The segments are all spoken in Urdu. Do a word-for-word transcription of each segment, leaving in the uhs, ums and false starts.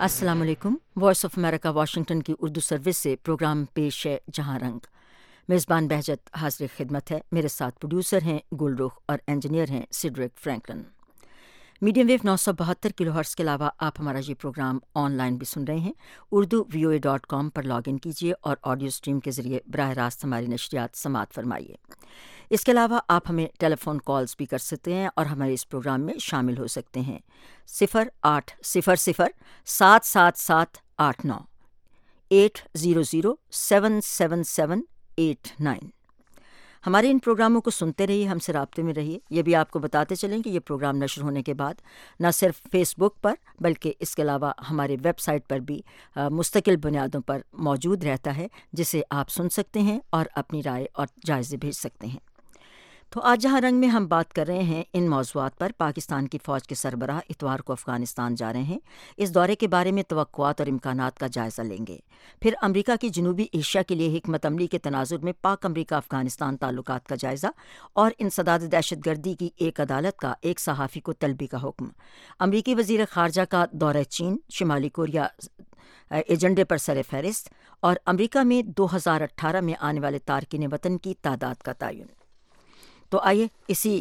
السلام علیکم۔ وائس آف امریکہ واشنگٹن کی اردو سروس سے پروگرام پیش ہے جہاں رنگ۔ میزبان بہجت حاضر خدمت ہے۔ میرے ساتھ پروڈیوسر ہیں گل رخ اور انجینئر ہیں سیڈرک فرینکلن۔ میڈیم ویو نو سو بہتر کلو ہرٹز کے علاوہ آپ ہمارا یہ پروگرام آن لائن بھی سن رہے ہیں۔ Urdu V O A dot com پر لاگ ان کیجیے اور آڈیو اسٹریم کے ذریعے براہ راست ہماری نشریات سماعت فرمائیے۔ اس کے علاوہ آپ ہمیں ٹیلی فون کالز بھی کر سکتے ہیں اور ہمارے اس پروگرام میں شامل ہو سکتے ہیں۔ صفر آٹھ صفر صفر سات سات سات آٹھ نو eight zero zero seven seven seven eight nine. ہمارے ان پروگراموں کو سنتے رہیے، ہم سے رابطے میں رہیے۔ یہ بھی آپ کو بتاتے چلیں کہ یہ پروگرام نشر ہونے کے بعد نہ صرف فیس بک پر بلکہ اس کے علاوہ ہمارے ویب سائٹ پر بھی مستقل بنیادوں پر موجود رہتا ہے، جسے آپ سن سکتے ہیں اور اپنی رائے اور جائزے بھیج سکتے ہیں۔ تو آج جہاں رنگ میں ہم بات کر رہے ہیں ان موضوعات پر۔ پاکستان کی فوج کے سربراہ اتوار کو افغانستان جا رہے ہیں۔ اس دورے کے بارے میں توقعات اور امکانات کا جائزہ لیں گے۔ پھر امریکہ کی جنوبی ایشیا کے لیے حکمت عملی کے تناظر میں پاک امریکہ افغانستان تعلقات کا جائزہ اور انسداد دہشت گردی کی ایک عدالت کا ایک صحافی کو طلبی کا حکم۔ امریکی وزیر خارجہ کا دورہ چین، شمالی کوریا ایجنڈے پر سر فہرست، اور امریکہ میں دو ہزار اٹھارہ میں آنے والے تارکین وطن کی تعداد کا تعین۔ تو آئیے اسی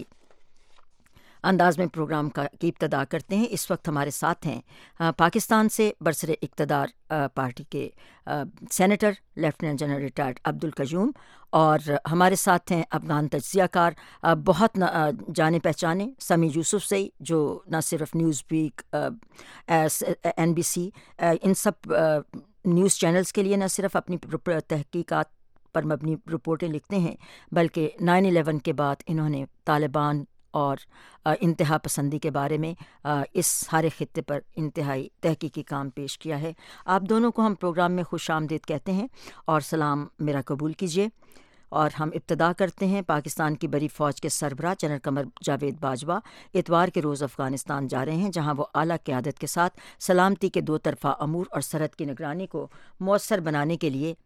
انداز میں پروگرام کا کی ابتدا کرتے ہیں۔ اس وقت ہمارے ساتھ ہیں پاکستان سے برسر اقتدار پارٹی کے senator lieutenant general retired Abdul Qayyum, اور ہمارے ساتھ ہیں افغان تجزیہ کار بہت جانے پہچانے سمیع یوسفزئی، جو نہ صرف Newsweek, N B C, ان سب نیوز چینلز کے لیے نہ صرف اپنی تحقیقات پر مبنی رپورٹیں لکھتے ہیں، بلکہ نائن الیون کے بعد انہوں نے طالبان اور انتہا پسندی کے بارے میں اس سارے خطے پر انتہائی تحقیقی کام پیش کیا ہے۔ آپ دونوں کو ہم پروگرام میں خوش آمدید کہتے ہیں اور سلام میرا قبول کیجیے۔ اور ہم ابتدا کرتے ہیں۔ پاکستان کی بڑی فوج کے سربراہ جنرل قمر جاوید باجوہ اتوار کے روز افغانستان جا رہے ہیں، جہاں وہ اعلیٰ قیادت کے ساتھ سلامتی کے دو طرفہ امور اور سرحد کی نگرانی کو مؤثر بنانے کے لیے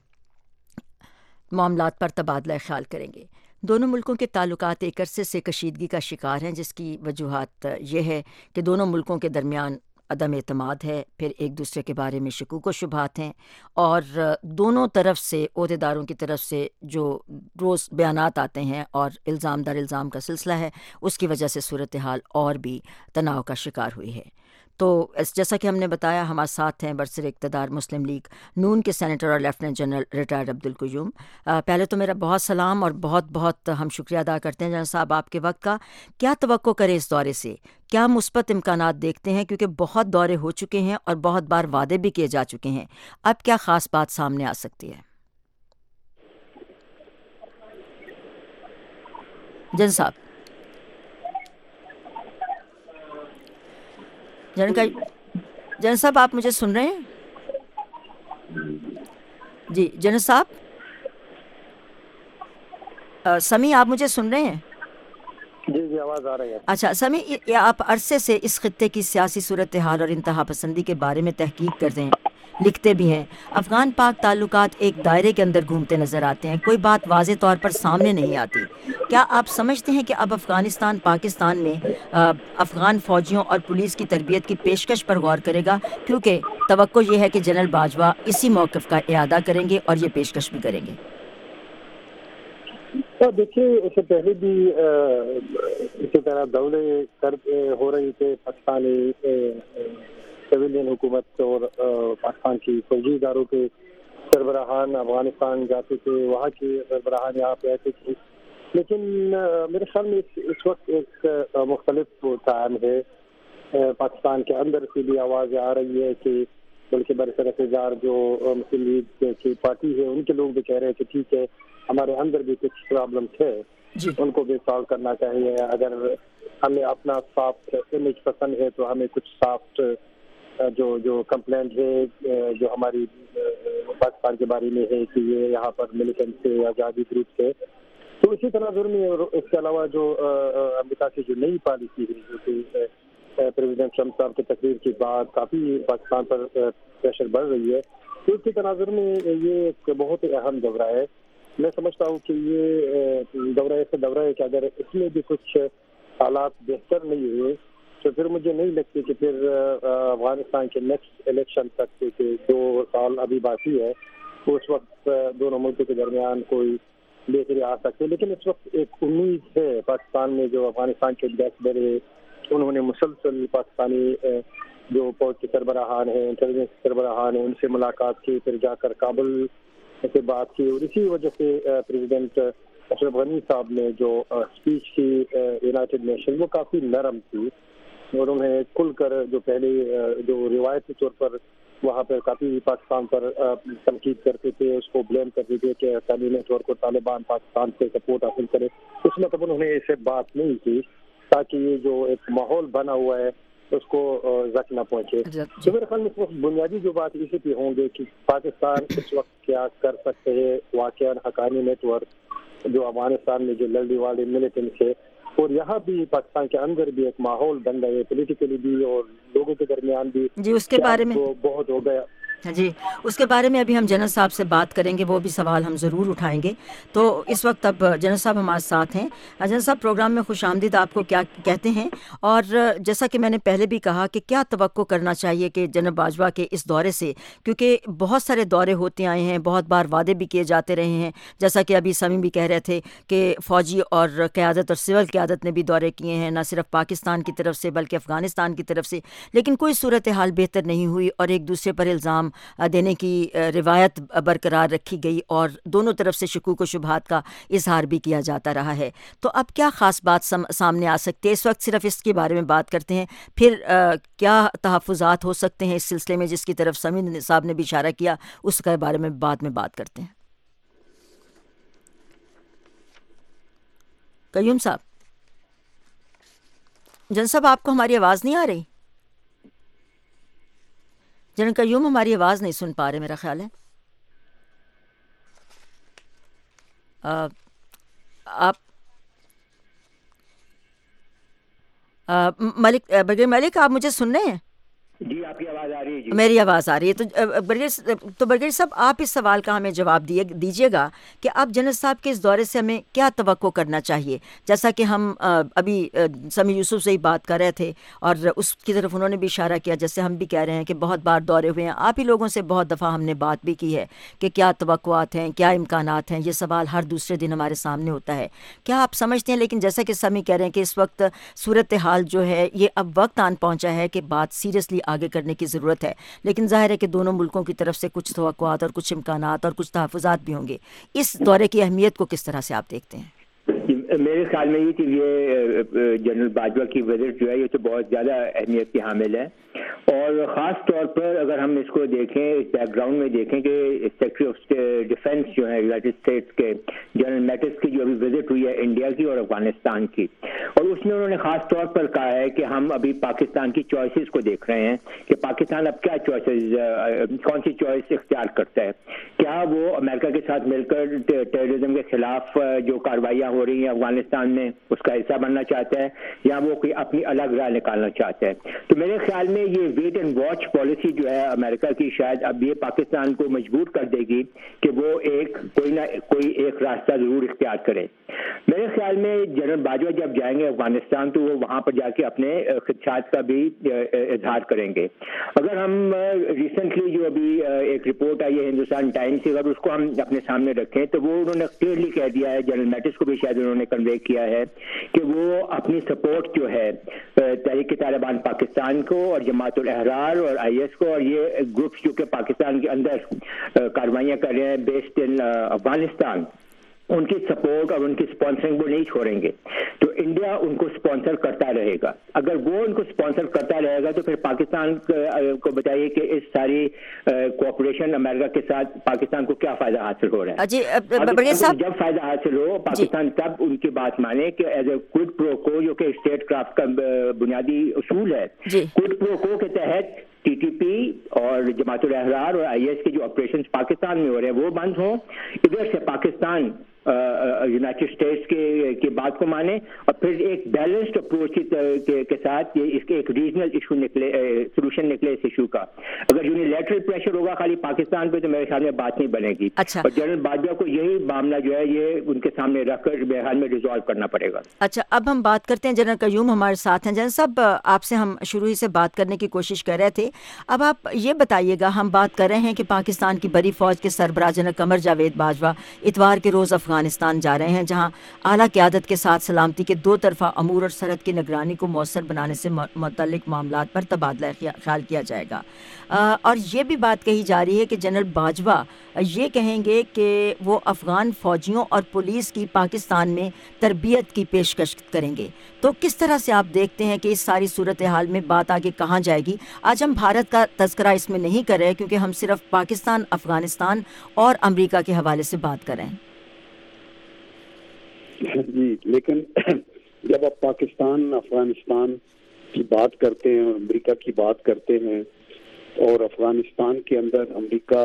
معاملات پر تبادلہ خیال کریں گے۔ دونوں ملکوں کے تعلقات ایک عرصے سے کشیدگی کا شکار ہیں، جس کی وجوہات یہ ہے کہ دونوں ملکوں کے درمیان عدم اعتماد ہے، پھر ایک دوسرے کے بارے میں شکوک و شبہات ہیں، اور دونوں طرف سے عہدیداروں کی طرف سے جو روز بیانات آتے ہیں اور الزام در الزام کا سلسلہ ہے، اس کی وجہ سے صورتحال اور بھی تناؤ کا شکار ہوئی ہے۔ تو جیسا کہ ہم نے بتایا، ہمارے ساتھ ہیں برسر اقتدار مسلم لیگ نون کے سینیٹر اور لیفٹیننٹ جنرل ریٹائرڈ عبدالقیوم۔ پہلے تو میرا بہت سلام اور بہت بہت ہم شکریہ ادا کرتے ہیں جنرل صاحب آپ کے وقت کا۔ کیا توقع کریں اس دورے سے؟ کیا مثبت امکانات دیکھتے ہیں؟ کیونکہ بہت دورے ہو چکے ہیں اور بہت بار وعدے بھی کیے جا چکے ہیں، اب کیا خاص بات سامنے آ سکتی ہے؟ جنرل صاحب جنرل جنرل صاحب آپ مجھے سن رہے ہیں؟ جی جنرل صاحب سمیع آپ مجھے سن رہے ہیں؟ جی جی آواز آ رہی ہے۔ اچھا سمیع، آپ عرصے سے اس خطے کی سیاسی صورتحال اور انتہا پسندی کے بارے میں تحقیق کرتے ہیں، لکھتے بھی ہیں۔ افغان پاک تعلقات ایک دائرے کے اندر گھومتے نظر آتے ہیں، کوئی بات واضح طور پر سامنے نہیں آتی۔ کیا آپ سمجھتے ہیں کہ اب افغانستان پاکستان میں افغان فوجیوں اور پولیس کی تربیت کی پیشکش پر غور کرے گا؟ کیونکہ توقع یہ ہے کہ جنرل باجوہ اسی موقف کا اعادہ کریں گے اور یہ پیشکش بھی کریں گے۔ دیکھیے، اس سے پہلے بھی اسی طرح دورے ہو رہی تھے پاکستانی سویلین حکومت اور پاکستان کی فوجی اداروں کے سربراہان افغانستان جاتے تھے، وہاں کے سربراہان یہاں پہ آتے تھے، لیکن میرے خیال میں اس وقت ایک مختلف ٹائم ہے۔ پاکستان کے اندر سے بھی آوازیں آ رہی ہے کہ بلکہ برسر اقتدار جو مسلم لیگ کی پارٹی ہے ان کے لوگ بھی کہہ رہے تھے ٹھیک ہے ہمارے اندر بھی کچھ پرابلم تھے، ان کو بھی سالو کرنا چاہیے۔ اگر ہمیں اپنا سافٹ امیج پسند ہے تو ہمیں کچھ سافٹ جو جو کمپلینٹ ہے جو ہماری پاکستان کے بارے میں ہے کہ یہ یہاں پر ملیٹنٹ سے آزادی گروپ سے، تو اسی طرح میں اس کے علاوہ جو امریکہ کی جو نئی پالیسی ہے جو کہ پریزیڈنٹ ٹرمپ صاحب کی تقریر کے بعد کافی پاکستان پر پریشر بڑھ رہی ہے، تو اس کے تناظر میں یہ ایک بہت ہی اہم دورہ ہے۔ میں سمجھتا ہوں کہ یہ دورہ ایسا دورہ ہے کہ اگر اس میں بھی کچھ حالات بہتر نہیں ہوئے تو پھر مجھے نہیں لگتی کہ پھر افغانستان کے نیکسٹ الیکشن تک کہ دو سال ابھی باقی ہے اس وقت دونوں ملکوں کے درمیان کوئی بہتری آ سکتی ہے. لیکن اس وقت ایک امید ہے پاکستان میں, جو افغانستان کے ایمبیسڈر ہے انہوں نے مسلسل پاکستانی جو فوج کے سربراہان ہیں, انٹیلیجنس کے سربراہان ہیں, ان سے ملاقات کی, پھر جا کر کابل سے بات کی, اور اسی وجہ سے پریزیڈنٹ اشرف غنی صاحب نے جو اسپیچ کی یونائٹڈ نیشن وہ کافی نرم تھی, اور انہیں کھل کر جو پہلے جو روایتی طور پر وہاں پہ کافی پاکستان پر تنقید کرتے تھے, اس کو بلیم کرتے تھے کہ اسلامی نیٹ ورک اور طالبان پاکستان سے سپورٹ حاصل کرے, اس میں تب انہوں نے ایسے بات نہیں کی تاکہ یہ جو ایک ماحول بنا ہوا ہے اس کو زخم نہ پہنچے. تو میرے خیال میں بنیادی جو بات اسی پہ ہوں گے کہ پاکستان اس وقت کیا کر سکتے ہیں. واقعا حقانی نیٹ ورک جو افغانستان میں جو لڑنے والے ملیٹنٹس ہے, اور یہاں بھی پاکستان کے اندر بھی ایک ماحول بن رہا ہے پولیٹیکلی بھی اور لوگوں کے درمیان بھی, جی اس کے بارے میں بہت ہو گیا. جی اس کے بارے میں ابھی ہم جنرل صاحب سے بات کریں گے, وہ بھی سوال ہم ضرور اٹھائیں گے. تو اس وقت اب جنرل صاحب ہمارے ساتھ ہیں. جنرل صاحب پروگرام میں خوش آمدید, آپ کو کیا کہتے ہیں؟ اور جیسا کہ میں نے پہلے بھی کہا کہ کیا توقع کرنا چاہیے کہ جنرل باجوہ کے اس دورے سے, کیونکہ بہت سارے دورے ہوتے آئے ہیں, بہت بار وعدے بھی کیے جاتے رہے ہیں, جیسا کہ ابھی سمی بھی کہہ رہے تھے کہ فوجی اور قیادت اور سول قیادت نے بھی دورے کیے ہیں, نہ صرف پاکستان کی طرف سے بلکہ افغانستان کی طرف سے, لیکن کوئی صورتحال بہتر نہیں ہوئی اور ایک دوسرے پر الزام دینے کی روایت برقرار رکھی گئی اور دونوں طرف سے شکوک و شبہات کا اظہار بھی کیا جاتا رہا ہے. تو اب کیا خاص بات سامنے آ سکتی ہے؟ اس وقت صرف اس کے بارے میں بات کرتے ہیں, پھر کیا تحفظات ہو سکتے ہیں اس سلسلے میں جس کی طرف سمین صاحب نے بھی اشارہ کیا, اس کے بارے میں بعد میں بات کرتے ہیں. قیوم صاحب, جن صاحب آپ کو ہماری آواز نہیں آ رہی؟ جنرل قیوم ہماری آواز نہیں سن پا رہے میرا خیال ہے. آپ ملک برگیڈیئر ملک, آپ مجھے سن رہے ہیں؟ جی آپ کی آواز آ رہی ہے. جی میری آواز آ رہی ہے. تو برگیڈیئر تو برگیڈیئر صاحب آپ اس سوال کا ہمیں جواب دیجیے گا کہ اب جنرل صاحب کے اس دورے سے ہمیں کیا توقع کرنا چاہیے, جیسا کہ ہم ابھی سمیع یوسف سے ہی بات کر رہے تھے اور اس کی طرف انہوں نے بھی اشارہ کیا, جیسے ہم بھی کہہ رہے ہیں کہ بہت بار دورے ہوئے ہیں, آپ ہی لوگوں سے بہت دفعہ ہم نے بات بھی کی ہے کہ کیا توقعات ہیں, کیا امکانات ہیں. یہ سوال ہر دوسرے دن ہمارے سامنے ہوتا ہے. کیا آپ سمجھتے ہیں, لیکن جیسا کہ سمیع کہہ رہے ہیں کہ اس وقت صورتحال جو ہے یہ اب وقت آن پہنچا ہے کہ بات سیریسلی آگے کرنے کی ضرورت ہے, لیکن ظاہر ہے کہ دونوں ملکوں کی طرف سے کچھ توقعات اور کچھ امکانات اور کچھ تحفظات بھی ہوں گے. اس دورے کی اہمیت کو کس طرح سے آپ دیکھتے ہیں؟ میرے خیال میں یہ کہ یہ جنرل باجوہ کی وزٹ جو ہے یہ تو بہت زیادہ اہمیت کی حامل ہے, اور خاص طور پر اگر ہم اس کو دیکھیں, اس بیک گراؤنڈ میں دیکھیں کہ سیکرٹری آف ڈیفینس جو ہے یونائٹڈ اسٹیٹس کے جنرل میٹس کی جو ابھی وزٹ ہوئی ہے انڈیا کی اور افغانستان کی, اور اس میں انہوں نے خاص طور پر کہا ہے کہ ہم ابھی پاکستان کی چوائسیز کو دیکھ رہے ہیں کہ پاکستان اب کیا چوائسیز, کون سی چوائس اختیار کرتا ہے. کیا وہ امریکہ کے ساتھ مل کر ٹیررزم کے خلاف جو کاروائیاں ہو رہی ہیں افغانستان میں اس کا حصہ بننا چاہتا ہے, یا وہ کوئی اپنی الگ رائے نکالنا چاہتا ہے. تو میرے خیال میں یہ ویٹ اینڈ واچ پالیسی جو ہے امریکہ کی, شاید اب یہ پاکستان کو مجبور کر دے گی کہ وہ ایک کوئی نہ کوئی ایک راستہ ضرور اختیار کرے. میرے خیال میں جنرل باجوہ جب جائیں گے افغانستان تو وہ وہاں پر جا کے اپنے خدشات کا بھی اظہار کریں گے. اگر ہم ریسنٹلی جو ابھی ایک رپورٹ آئی ہے ہندوستان ٹائمز سے, اگر اس کو ہم اپنے سامنے رکھیں تو وہ انہوں نے کلیئرلی کہہ دیا ہے, جنرل میٹس کو بھی شاید انہوں نے کنوے کیا ہے کہ وہ اپنی سپورٹ جو ہے تحریک طالبان پاکستان کو اور جماعت الاحرار اور آئی ایس کو اور یہ گروپس جو کہ پاکستان کے اندر کاروائیاں کر رہے ہیں بیسڈ ان افغانستان, ان کی سپورٹ اور ان کی سپانسرنگ وہ نہیں چھوڑیں گے. تو انڈیا ان کو سپانسر کرتا رہے گا. اگر وہ ان کو سپانسر کرتا رہے گا تو پھر پاکستان کو بتائیے کہ اس ساری کوآپریشن امریکہ کے ساتھ پاکستان کو کیا فائدہ حاصل ہو رہا ہے. جی جب فائدہ حاصل ہو پاکستان تب ان کی بات مانے کہ ایز اے کوئڈ پرو کو, جو کہ اسٹیٹ کرافٹ کا بنیادی اصول ہے, کوئڈ پرو کو کے تحت ٹی ٹی پی اور جماعت الاحرار اور آئی ایس کے جو آپریشنز پاکستان میں ہو رہے ہیں وہ بند ہوں. ادھر سے پاکستان یونائٹڈ اسٹیٹس کے کی بات کو مانیں اور پھر ایک بیلنسڈ اپروچ کے ساتھ یہ اس کے ایک ریجنل ایشو نکلے سولوشن نکلے اس ایشو کا. اگر یونیلیٹرل پریشر ہوگا خالی پاکستان پہ تو میرے خیال میں بات نہیں بنے گی. اچھا. اور جنرل باجوہ کو یہی معاملہ جو ہے یہ ان کے سامنے رکھ کر میرے خیال میں ریزالو کرنا پڑے گا. اچھا, اب ہم بات کرتے ہیں, جنرل قیوم ہمارے ساتھ ہیں. جنرل صاحب, آپ سے ہم شروع ہی سے بات کرنے کی کوشش کر رہے تھے, اب آپ یہ بتائیے گا, ہم بات کر رہے ہیں کہ پاکستان کی بڑی فوج کے سربراہ جنرل قمر جاوید باجوہ اتوار کے روز افغانستان جا رہے ہیں, جہاں اعلیٰ قیادت کے ساتھ سلامتی کے دو طرفہ امور اور سرحد کی نگرانی کو مؤثر بنانے سے متعلق معاملات پر تبادلہ خیال کیا جائے گا. اور یہ بھی بات کہی جا رہی ہے کہ جنرل باجوہ یہ کہیں گے کہ وہ افغان فوجیوں اور پولیس کی پاکستان میں تربیت کی پیشکش کریں گے. تو کس طرح سے آپ دیکھتے ہیں کہ اس ساری صورتحال میں بات آگے کہاں جائے گی؟ آج ہم بھارت کا تذکرہ اس میں نہیں کر رہے کیونکہ ہم صرف پاکستان, افغانستان اور امریکہ کے حوالے سے بات کر رہے ہیں. جی, لیکن جب آپ پاکستان افغانستان کی بات کرتے ہیں اور امریکہ کی بات کرتے ہیں اور افغانستان کے اندر امریکہ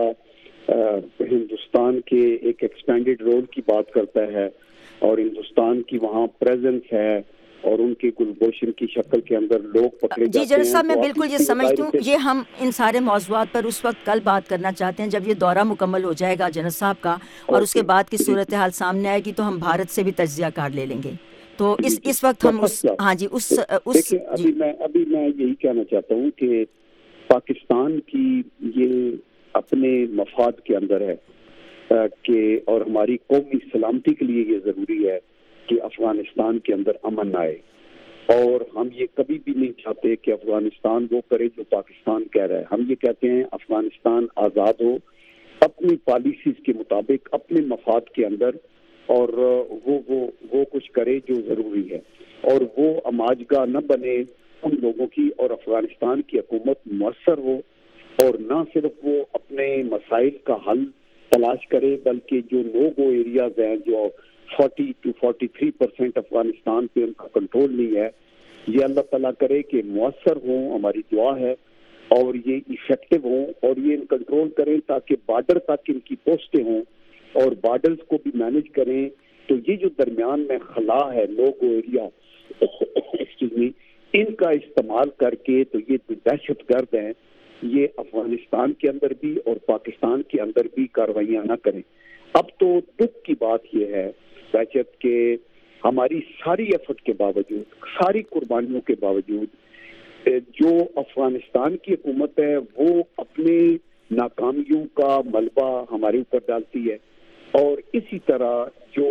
ہندوستان کے ایک ایکسپینڈڈ رول کی بات کرتا ہے اور ہندوستان کی وہاں پریزنس ہے اور ان کی گلبوشن کی شکل کے اندر لوگ پکڑے جاتے ہیں. جی جنرل صاحب, میں بالکل یہ سمجھتی ہوں, یہ ہم ان سارے موضوعات پر اس وقت کل بات کرنا چاہتے ہیں جب یہ دورہ مکمل ہو جائے گا جنرل صاحب کا, اور اس کے بعد کی صورتحال سامنے آئے گی تو ہم بھارت سے بھی تجزیہ کار لے لیں گے. تو اس اس وقت ہم اس ہاں جی اس اس ابھی میں ابھی میں یہی کہنا چاہتا ہوں کہ پاکستان کی یہ اپنے مفاد کے اندر ہے کہ اور ہماری قومی سلامتی کے لیے یہ ضروری ہے کہ افغانستان کے اندر امن آئے, اور ہم یہ کبھی بھی نہیں چاہتے کہ افغانستان وہ کرے جو پاکستان کہہ رہا ہے. ہم یہ کہتے ہیں افغانستان آزاد ہو اپنی پالیسیز کے مطابق اپنے مفاد کے اندر, اور وہ وہ وہ کچھ کرے جو ضروری ہے, اور وہ اماجگاہ نہ بنے ان لوگوں کی, اور افغانستان کی حکومت مؤثر ہو اور نہ صرف وہ اپنے مسائل کا حل تلاش کرے بلکہ جو نو گو ایریاز ہیں جو forty two forty three percent Afghanistan پہ ان کا کنٹرول نہیں ہے, یہ اللہ تعالیٰ کرے کہ مؤثر ہوں, ہماری دعا ہے, اور یہ ایفیکٹو ہوں اور یہ ان کنٹرول کریں تاکہ بارڈر تک ان کی پوسٹیں ہوں اور بارڈرز کو بھی مینج کریں. تو یہ جو درمیان میں خلا ہے, لو گو ایریا ایکسکیوز می, ان کا استعمال کر کے تو یہ دہشت گرد ہیں, یہ افغانستان کے اندر بھی اور پاکستان کے اندر بھی کاروائیاں نہ کریں. اب تو دکھ کی بات یہ ہے دہشت کے ہماری ساری ایفرٹ کے باوجود, ساری قربانیوں کے باوجود جو افغانستان کی حکومت ہے وہ اپنے ناکامیوں کا ملبہ ہمارے اوپر ڈالتی ہے, اور اسی طرح جو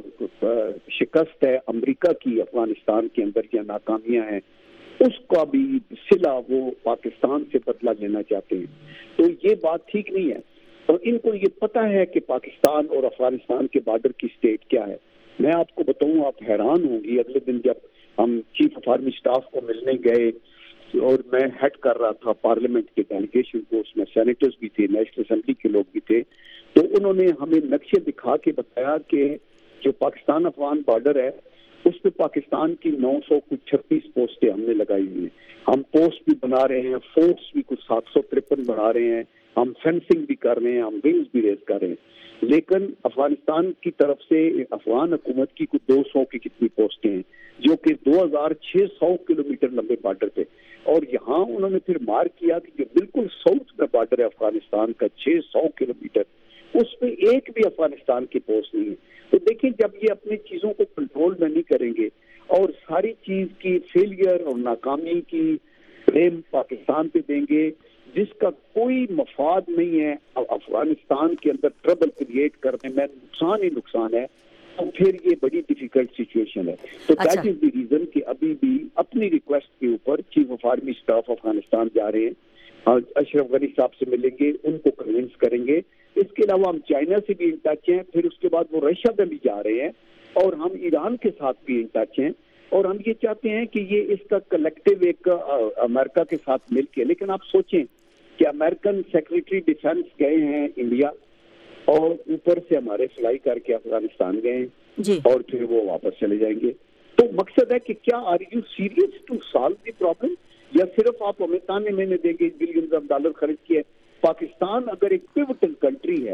شکست ہے امریکہ کی افغانستان کے اندر یا ناکامیاں ہیں اس کا بھی صلہ وہ پاکستان سے بدلہ لینا چاہتے ہیں. تو یہ بات ٹھیک نہیں ہے, اور ان کو یہ پتہ ہے کہ پاکستان اور افغانستان کے بارڈر کی سٹیٹ کیا ہے. میں آپ کو بتاؤں, آپ حیران ہوں گی, اگلے دن جب ہم چیف آف آرمی اسٹاف کو ملنے گئے اور میں ہیڈ کر رہا تھا پارلیمنٹ کے ڈیلیگیشن کو, اس میں سینیٹرز بھی تھے, نیشنل اسمبلی کے لوگ بھی تھے, تو انہوں نے ہمیں نقشے دکھا کے بتایا کہ جو پاکستان افغان بارڈر ہے اس پہ پاکستان کی نو سو کچھ چھتیس پوسٹیں ہم نے لگائی ہوئی ہیں. ہم پوسٹ بھی بنا رہے ہیں, فورٹس بھی کچھ سات سو ترپن بنا رہے ہیں, ہم فینسنگ بھی کر رہے ہیں, ہم ونگز بھی ریز کر رہے ہیں, لیکن افغانستان کی طرف سے افغان حکومت کی کچھ دو سو کی کتنی پوسٹیں ہیں جو کہ دو ہزار چھ سو کلومیٹر لمبے بارڈر پہ, اور یہاں انہوں نے پھر مار کیا کہ جو بالکل ساؤتھ میں بارڈر ہے افغانستان کا چھ سو کلومیٹر, اس میں ایک بھی افغانستان کی پوسٹ نہیں ہے. تو دیکھیں جب یہ اپنی چیزوں کو کنٹرول میں نہیں کریں گے اور ساری چیز کی فیلئر اور ناکامی کی بریم پاکستان پہ دیں گے جس کا کوئی مفاد نہیں ہے افغانستان کے اندر ٹربل کریٹ کرنے میں, نقصان ہی نقصان ہے, تو پھر یہ بڑی ڈیفیکلٹ سچویشن ہے. تو دیٹ از دی ریزن کہ ابھی بھی اپنی ریکویسٹ کے اوپر chief of army staff Afghanistan جا رہے ہیں, اشرف غنی صاحب سے ملیں گے, ان کو کنونس کریں گے. اس کے علاوہ ہم چائنا سے بھی ان ٹچ ہیں, پھر اس کے بعد وہ رشیا میں بھی جا رہے ہیں, اور ہم ایران کے ساتھ بھی ان ٹچ ہیں, اور ہم یہ چاہتے ہیں کہ یہ اس کا کلیکٹیو ایک امریکہ کے ساتھ مل کے. لیکن آپ سوچیں کہ امریکن سیکریٹری ڈیفینس گئے ہیں انڈیا اور اوپر سے ہمارے فلائی کر کے افغانستان گئے ہیں جی, اور پھر وہ واپس چلے جائیں گے. تو مقصد ہے کہ کیا are you serious to solve the problem, یا صرف آپ ہمیں تانے میں دیں گے بلینز آف ڈالر خرچ کیے. پاکستان اگر ایک پیوٹل کنٹری ہے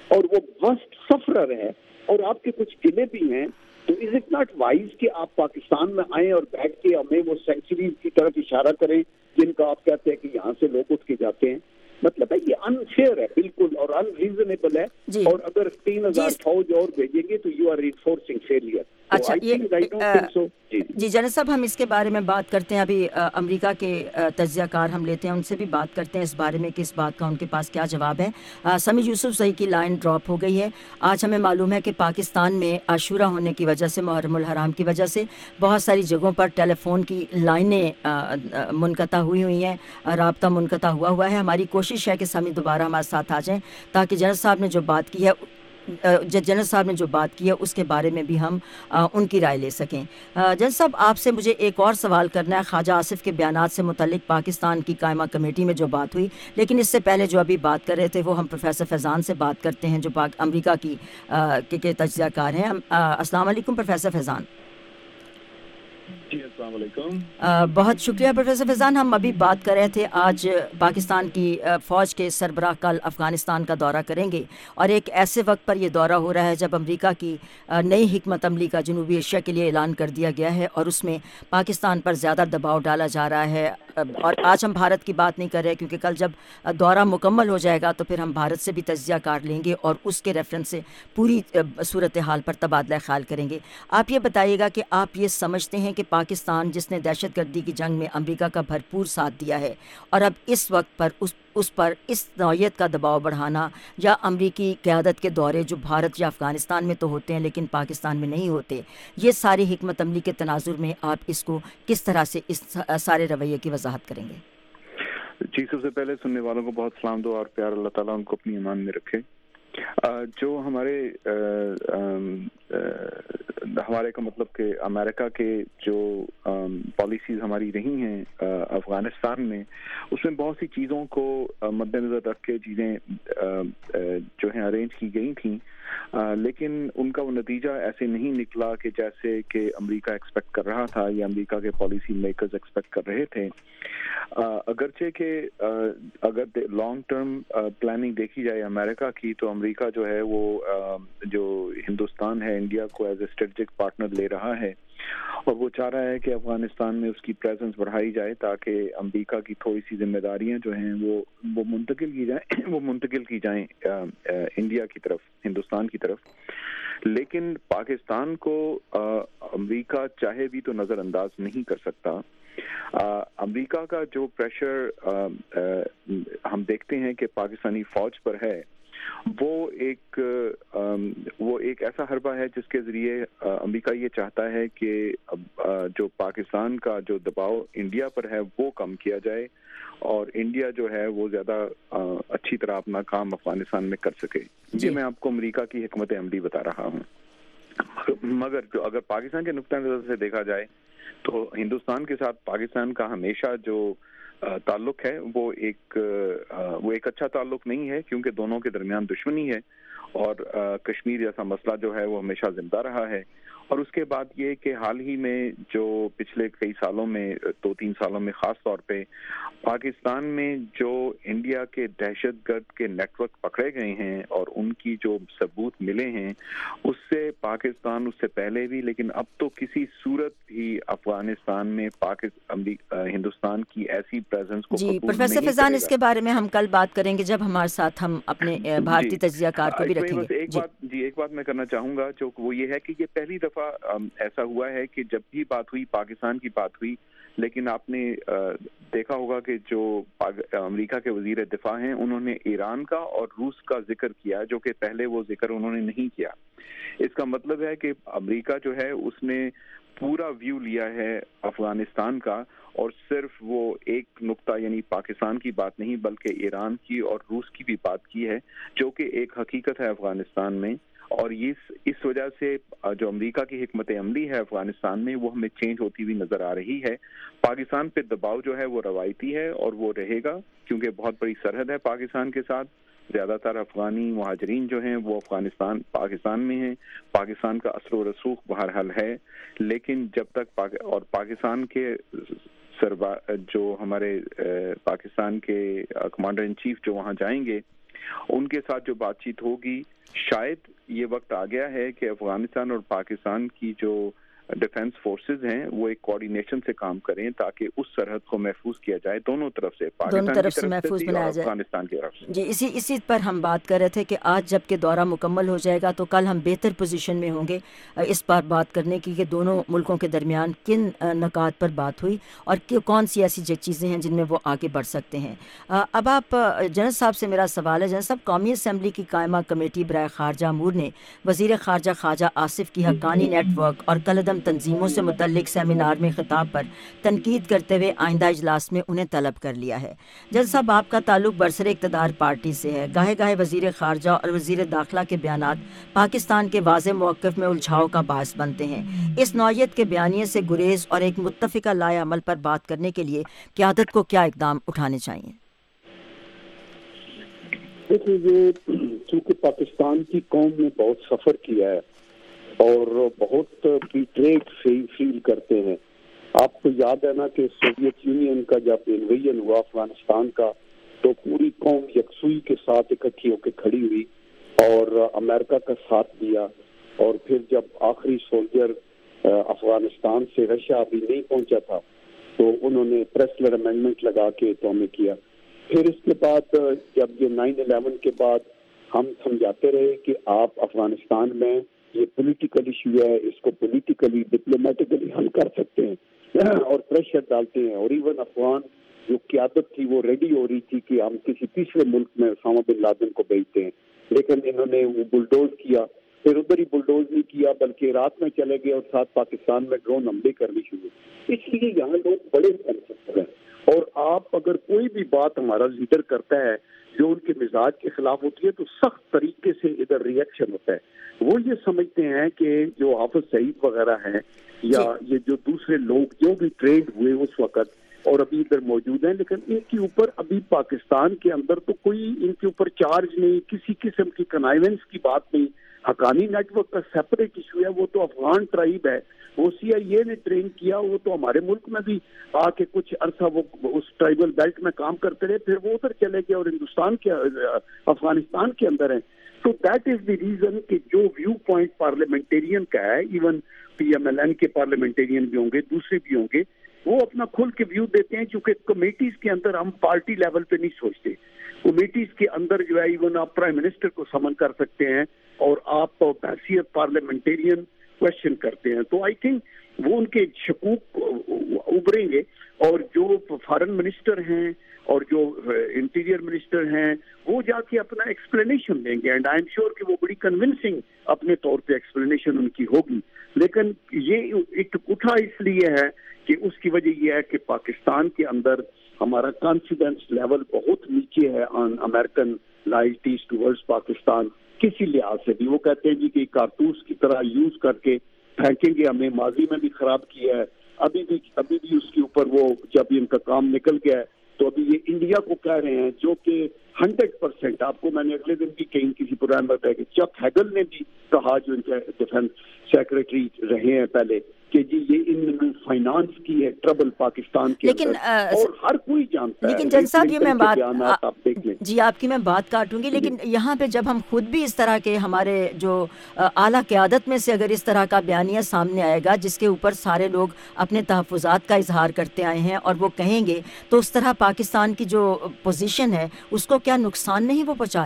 اور وہ وسٹ سفرر ہے اور آپ کے کچھ قلعے بھی ہیں، تو از اٹ ناٹ وائز کہ آپ پاکستان میں آئیں اور بیٹھ کے ہمیں وہ سینچریز کی طرف اشارہ کریں جن کا آپ کہتے ہیں کہ یہاں سے لوگ اٹھ کے جاتے ہیں؟ مطلب ہے یہ انفیئر ہے بالکل اور ان ریزنیبل ہے جی. اور اگر تین ہزار فوج اور بھیجیں گے تو یو آر رینفورسنگ فیلئر. اچھا یہ جی جنید صاحب ہم اس کے بارے میں بات کرتے ہیں. ابھی امریکہ کے تجزیہ کار ہم لیتے ہیں، ان سے بھی بات کرتے ہیں اس بارے میں کہ اس بات کا ان کے پاس کیا جواب ہے. سمیع یوسف زئی کی لائن ڈراپ ہو گئی ہے. آج ہمیں معلوم ہے کہ پاکستان میں عاشورہ ہونے کی وجہ سے، محرم الحرام کی وجہ سے بہت ساری جگہوں پر ٹیلی فون کی لائنیں منقطع ہوئی ہوئی ہیں، رابطہ منقطع ہوا ہوا ہے. ہماری کوشش ہے کہ سمیع دوبارہ ہمارے ساتھ آ جائیں تاکہ جنید صاحب نے جو بات کی ہے جنید صاحب نے جو بات کی ہے اس کے بارے میں بھی ہم آ, ان کی رائے لے سکیں. جنید صاحب آپ سے مجھے ایک اور سوال کرنا ہے خواجہ آصف کے بیانات سے متعلق پاکستان کی قائمہ کمیٹی میں جو بات ہوئی، لیکن اس سے پہلے جو ابھی بات کر رہے تھے وہ ہم پروفیسر فیضان سے بات کرتے ہیں جو پاک امریکہ کی آ, کے, کے تجزیہ کار ہیں. السلام علیکم پروفیسر فیضان. جی السلام علیکم. بہت شکریہ پروفیسر فیضان. ہم ابھی بات کر رہے تھے آج پاکستان کی فوج کے سربراہ کل افغانستان کا دورہ کریں گے اور ایک ایسے وقت پر یہ دورہ ہو رہا ہے جب امریکہ کی نئی حکمت عملی کا جنوبی ایشیا کے لیے اعلان کر دیا گیا ہے اور اس میں پاکستان پر زیادہ دباؤ ڈالا جا رہا ہے. اور آج ہم بھارت کی بات نہیں کر رہے کیونکہ کل جب دورہ مکمل ہو جائے گا تو پھر ہم بھارت سے بھی تجزیہ کار لیں گے اور اس کے ریفرنس سے پوری صورتحال پر تبادلہ خیال کریں گے. آپ یہ بتائیے گا کہ آپ یہ سمجھتے ہیں کہ پاکستان جس نے دہشت گردی کی جنگ میں امریکہ کا بھرپور ساتھ دیا ہے اور اب اس وقت پر اس اس پر اس نوعیت کا دباؤ بڑھانا یا امریکی قیادت کے دورے جو بھارت یا افغانستان میں تو ہوتے ہیں لیکن پاکستان میں نہیں ہوتے، یہ ساری حکمت عملی کے تناظر میں آپ اس کو کس طرح سے اس سارے رویے کی وضاحت کریں گے؟ جی سب سے پہلے سننے والوں کو بہت سلام دو اور پیار، اللہ تعالیٰ ان کو اپنی ایمان میں رکھے. جو ہمارے ہمارے کا مطلب کہ امریکہ کے جو پالیسیز ہماری رہی ہیں افغانستان میں، اس میں بہت سی چیزوں کو مد نظر رکھ کے چیزیں جو ہیں ارینج کی گئی تھیں، لیکن ان کا وہ نتیجہ ایسے نہیں نکلا کہ جیسے کہ امریکہ ایکسپیکٹ کر رہا تھا یا امریکہ کے پالیسی میکرز ایکسپیکٹ کر رہے تھے. اگرچہ کہ اگر لانگ ٹرم پلاننگ دیکھی جائے امریکہ کی تو امریکہ جو ہے وہ جو ہندوستان ہے انڈیا کو ایز اے اسٹریٹجک پارٹنر لے رہا ہے اور وہ چاہ رہا ہے کہ افغانستان میں اس کی پریزنس بڑھائی جائے تاکہ امریکہ کی تھوڑی سی ذمہ داریاں جو ہیں وہ وہ منتقل کی جائیں وہ منتقل کی جائیں انڈیا کی طرف، ہندوستان کی طرف. لیکن پاکستان کو امریکہ چاہے بھی تو نظر انداز نہیں کر سکتا. امریکہ کا جو پریشر ہم دیکھتے ہیں کہ پاکستانی فوج پر ہے، وہ ایک وہ ایک ایسا حربہ ہے جس کے ذریعے امریکہ یہ چاہتا ہے کہ جو پاکستان کا جو دباؤ انڈیا پر ہے وہ کم کیا جائے اور انڈیا جو ہے وہ زیادہ اچھی طرح اپنا کام افغانستان میں کر سکے. یہ میں آپ کو امریکہ کی حکمت عملی بتا رہا ہوں. مگر جو اگر پاکستان کے نقطہ نظر سے دیکھا جائے تو ہندوستان کے ساتھ پاکستان کا ہمیشہ جو تعلق ہے وہ ایک وہ ایک اچھا تعلق نہیں ہے کیونکہ دونوں کے درمیان دشمنی ہے اور کشمیر جیسا مسئلہ جو ہے وہ ہمیشہ زندہ رہا ہے. اور اس کے بعد یہ کہ حال ہی میں جو پچھلے کئی سالوں میں دو تین سالوں میں خاص طور پہ پاکستان میں جو انڈیا کے دہشت گرد کے نیٹ ورک پکڑے گئے ہیں اور ان کی جو ثبوت ملے ہیں، اس سے پاکستان اس سے پہلے بھی لیکن اب تو کسی صورت بھی افغانستان میں پاکستان ہندوستان کی ایسی پریزنس کو جی پروفیسر فیضان اس کے بارے میں ہم کل بات کریں گے جب ہمارے ساتھ ہم اپنے بھارتی تجزیہ کار کو بھی رکھیں گے. ایک بات جی ایک بات میں کرنا چاہوں گا جو وہ یہ ہے کہ یہ پہلی دفعہ ایسا ہوا ہے کہ جب بھی بات ہوئی پاکستان کی بات ہوئی، لیکن آپ نے دیکھا ہوگا کہ جو امریکہ کے وزیر دفاع ہیں انہوں نے ایران کا اور روس کا ذکر کیا جو کہ پہلے وہ ذکر انہوں نے نہیں کیا. اس کا مطلب ہے کہ امریکہ جو ہے اس نے پورا ویو لیا ہے افغانستان کا اور صرف وہ ایک نقطہ یعنی پاکستان کی بات نہیں بلکہ ایران کی اور روس کی بھی بات کی ہے جو کہ ایک حقیقت ہے افغانستان میں. اور اس اس وجہ سے جو امریکہ کی حکمت عملی ہے افغانستان میں وہ ہمیں چینج ہوتی ہوئی نظر آ رہی ہے. پاکستان پہ دباؤ جو ہے وہ روایتی ہے اور وہ رہے گا کیونکہ بہت بڑی سرحد ہے پاکستان کے ساتھ. زیادہ تر افغانی مہاجرین جو ہیں وہ افغانستان پاکستان میں ہیں. پاکستان کا اثر و رسوخ بہرحال ہے، لیکن جب تک پاک اور پاکستان کے سربا جو ہمارے پاکستان کے کمانڈر ان چیف جو وہاں جائیں گے ان کے ساتھ جو بات چیت ہوگی، شاید یہ وقت آ گیا ہے کہ افغانستان اور پاکستان کی جو ڈیفنس فورسز ہیں وہ ایک کوارڈینیشن سے کام کریں تاکہ اس سرحد کو محفوظ کیا جائے دونوں طرف سے، دونوں طرف سے محفوظ بنایا جائے، افغانستان کی طرف سے۔ جی اسی اسی پر ہم بات کر رہے تھے کہ آج جب کہ دورہ مکمل ہو جائے گا تو کل ہم بہتر پوزیشن میں ہوں گے اس پر بات کرنے کی کہ دونوں ملکوں کے درمیان کن نکات پر بات ہوئی اور کون سی ایسی چیزیں ہیں جن میں وہ آگے بڑھ سکتے ہیں۔ اب آپ جنرل صاحب سے میرا سوال ہے، جنرل صاحب، قومی اسمبلی کی قائمہ کمیٹی برائے خارجہ امور نے وزیر خارجہ خواجہ آصف کی حقانی نیٹ ورک اور کالعدم تنظیموں سے متعلق سیمینار میں خطاب پر تنقید کرتے ہوئے آئندہ اجلاس میں انہیں طلب کر لیا ہے۔ جنرل صاحب، آپ کا تعلق برسر اقتدار پارٹی سے ہے، گاہے گاہے وزیر خارجہ اور وزیر داخلہ کے بیانات پاکستان کے واضح موقف میں الجھاؤ کا باعث بنتے ہیں۔ اس نوعیت کے بیانیے سے گریز اور ایک متفقہ لائے عمل پر بات کرنے کے لیے قیادت کو کیا اقدام اٹھانے چاہیے؟ دیکھیے، یہ چونکہ پاکستان کی قوم نے بہت سفر کیا ہے اور بہت بیٹریڈ فیل کرتے ہیں۔ آپ کو یاد ہے نا کہ سوویت یونین کا جب انویژن ہوا افغانستان کا تو پوری قوم یکسوئی کے ساتھ اکٹھی ہو کے کھڑی ہوئی اور امریکہ کا ساتھ دیا، اور پھر جب آخری سولجر افغانستان سے رشیا ابھی نہیں پہنچا تھا تو انہوں نے پریسلر امینڈمنٹ لگا کے تو ہمیں کیا۔ پھر اس کے بعد جب یہ نائن الیون کے بعد ہم سمجھاتے رہے کہ آپ افغانستان میں یہ پولیٹیکل ایشو ہے، اس کو پولیٹیکلی ڈپلومیٹکلی حل کر سکتے ہیں اور پریشر ڈالتے ہیں، اور ایون افغان جو قیادت تھی وہ ریڈی ہو رہی تھی کہ ہم کسی تیسرے ملک میں اسامہ بن لادن کو بھیجتے ہیں، لیکن انہوں نے وہ بلڈوز کیا۔ پھر ادھر ہی بلڈوز نہیں کیا بلکہ رات میں چلے گئے اور ساتھ پاکستان میں ڈرون حملے کرنے شروع۔ اس لیے یہاں لوگ بڑے سینسٹیو ہیں، اور آپ اگر کوئی بھی بات ہمارا لیڈر کرتا ہے جو ان کے مزاج کے خلاف ہوتی ہے تو سخت طریقے سے ادھر ری ایکشن ہوتا ہے۔ وہ یہ سمجھتے ہیں کہ جو حافظ سعید وغیرہ ہیں یا یہ جو دوسرے لوگ جو بھی ٹرینڈ ہوئے اس وقت اور ابھی ادھر موجود ہیں، لیکن ان کے اوپر ابھی پاکستان کے اندر تو کوئی ان کے اوپر چارج نہیں، کسی قسم کی کنائیونس کی بات نہیں۔ حقانی نیٹ ورک کا سیپریٹ ایشو ہے، وہ تو افغان ٹرائب ہے، وہ سی آئی اے نے ٹرین کیا، وہ تو ہمارے ملک میں بھی آ کے کچھ عرصہ وہ اس ٹرائبل بیلٹ میں کام کرتے رہے، پھر وہ ادھر چلے گئے اور ہندوستان کے افغانستان کے اندر ہیں۔ تو دیٹ از دی ریزن کہ جو ویو پوائنٹ پارلیمنٹیرین کا ہے، even P M L N کے پارلیمنٹیرین بھی ہوں گے، دوسرے بھی ہوں گے، وہ اپنا کھل کے ویو دیتے ہیں، چونکہ کمیٹیز کے اندر ہم پارٹی لیول پہ نہیں سوچتے۔ کمیٹیز کے اندر جو ہے ایون آپ پرائم منسٹر کو سمن کر سکتے ہیں اور آپ بحیثیت پارلیمنٹیرین کوشچن کرتے ہیں۔ تو آئی تھنک وہ ان کے شکوک ابھریں گے، اور جو فارن منسٹر ہیں اور جو انٹیریئر منسٹر ہیں وہ جا کے اپنا ایکسپلینیشن دیں گے، اینڈ آئی ایم شیور کہ وہ بڑی کنونسنگ اپنے طور پہ ایکسپلینیشن ان کی ہوگی۔ لیکن یہ ایک اٹھا اس لیے ہے کہ اس کی وجہ یہ ہے کہ پاکستان کے اندر ہمارا کانفیڈنس لیول بہت نیچے ہے on American loyalties towards Pakistan کسی لحاظ سے بھی۔ وہ کہتے ہیں جی کہ کارتوس کی طرح یوز کر کے پھینکیں گے، ہمیں ماضی میں بھی خراب کیا ہے، ابھی بھی ابھی بھی اس کے اوپر وہ جب ان کا کام نکل گیا ہے تو ابھی یہ انڈیا کو کہہ رہے ہیں، جو کہ ہنڈریڈ پرسینٹ آپ کو میں نے اگلے دن بھی کہیں کسی پروگرام میں بتایا کہ چک ہیگل نے بھی کہا، جو ان کے ڈیفینس سیکرٹری رہے ہیں پہلے، کہ جی یہ ان نے فائنانس کی ہے ٹربل پاکستان کے لیکن اندر، اور ہر کوئی جانتا ہے۔ لیکن جن صاحب یہ میں بات آپ دیکھ لیں، جی آپ کی میں بات کاٹوں گی، لیکن یہاں پہ جب ہم خود بھی اس طرح کے ہمارے جو اعلیٰ قیادت میں سے اگر اس طرح کا بیانیہ سامنے آئے گا جس کے اوپر سارے لوگ اپنے تحفظات کا اظہار کرتے آئے ہیں اور وہ کہیں گے، تو اس طرح پاکستان کی جو پوزیشن ہے اس کو کیا نقصان نہیں وہ پہنچا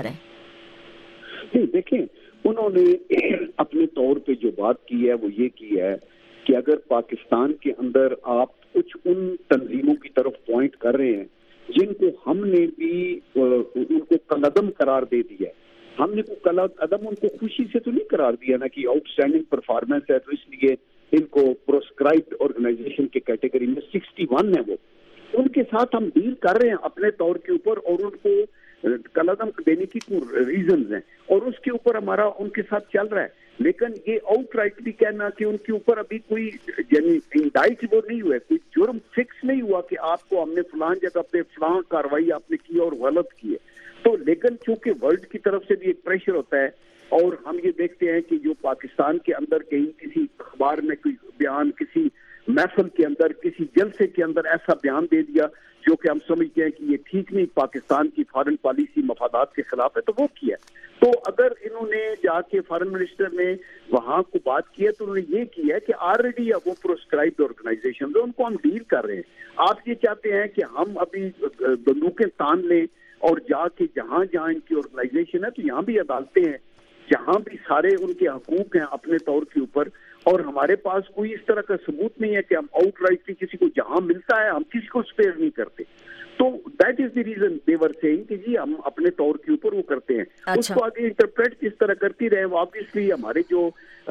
رہے؟ دیکھیں، انہوں نے اپنے طور پہ جو بات کی ہے وہ یہ کی ہے کہ اگر پاکستان کے اندر آپ کچھ ان تنظیموں کی طرف پوائنٹ کر رہے ہیں جن کو ہم نے بھی ان کو کالعدم قرار دے دیا ہے، ہم نے کو کالعدم ان کو خوشی سے تو نہیں قرار دیا نا کہ آؤٹ اسٹینڈنگ پرفارمنس ہے تو اس لیے ان کو پروسکرائبڈ آرگنائزیشن کے کیٹیگری میں سکسٹی ون ہے، وہ ان کے ساتھ ہم ڈیل کر رہے ہیں اپنے طور کے اوپر، اور ان کو کالعدم دینے کی ریزنز ہیں اور اس کے اوپر ہمارا ان کے ساتھ چل رہا ہے۔ لیکن یہ آؤٹ رائٹلی کہنا کہ ان کے اوپر ابھی کوئی یعنی انڈائٹ وہ نہیں ہوا، کوئی جرم فکس نہیں ہوا کہ آپ کو ہم نے فلان جگہ پہ فلان کاروائی آپ نے کی اور غلط کی ہے، تو لیکن چونکہ ورلڈ کی طرف سے بھی ایک پریشر ہوتا ہے، اور ہم یہ دیکھتے ہیں کہ جو پاکستان کے اندر کہیں کسی اخبار میں کوئی بیان، کسی محفل کے اندر، کسی جلسے کے اندر ایسا بیان دے دیا جو کہ ہم سمجھتے ہیں کہ یہ ٹھیک نہیں، پاکستان کی فارن پالیسی مفادات کے خلاف ہے، تو وہ کیا. تو اگر انہوں نے جا کے فارن منسٹر نے وہاں کو بات کی ہے تو انہوں نے یہ کیا ہے کہ آلریڈی وہ پروسکرائبڈ آرگنائزیشن ان کو ہم ڈیل کر رہے ہیں. آپ یہ چاہتے ہیں کہ ہم ابھی بندوقیں تان لیں اور جا کے جہاں جہاں ان کی آرگنائزیشن ہے تو یہاں بھی عدالتیں ہیں، جہاں بھی سارے ان کے حقوق ہیں اپنے طور کے اوپر، اور ہمارے پاس کوئی اس طرح کا ثبوت نہیں ہے کہ ہم آؤٹ رائٹ کسی کو جہاں ملتا ہے ہم کسی کو اسپیئر نہیں کرتے. تو that is the reason they were saying کہ جی ہم اپنے طور کے اوپر وہ کرتے ہیں. اس کو آگے انٹرپریٹ جس طرح کرتی رہے وہ آبویسلی ہمارے جو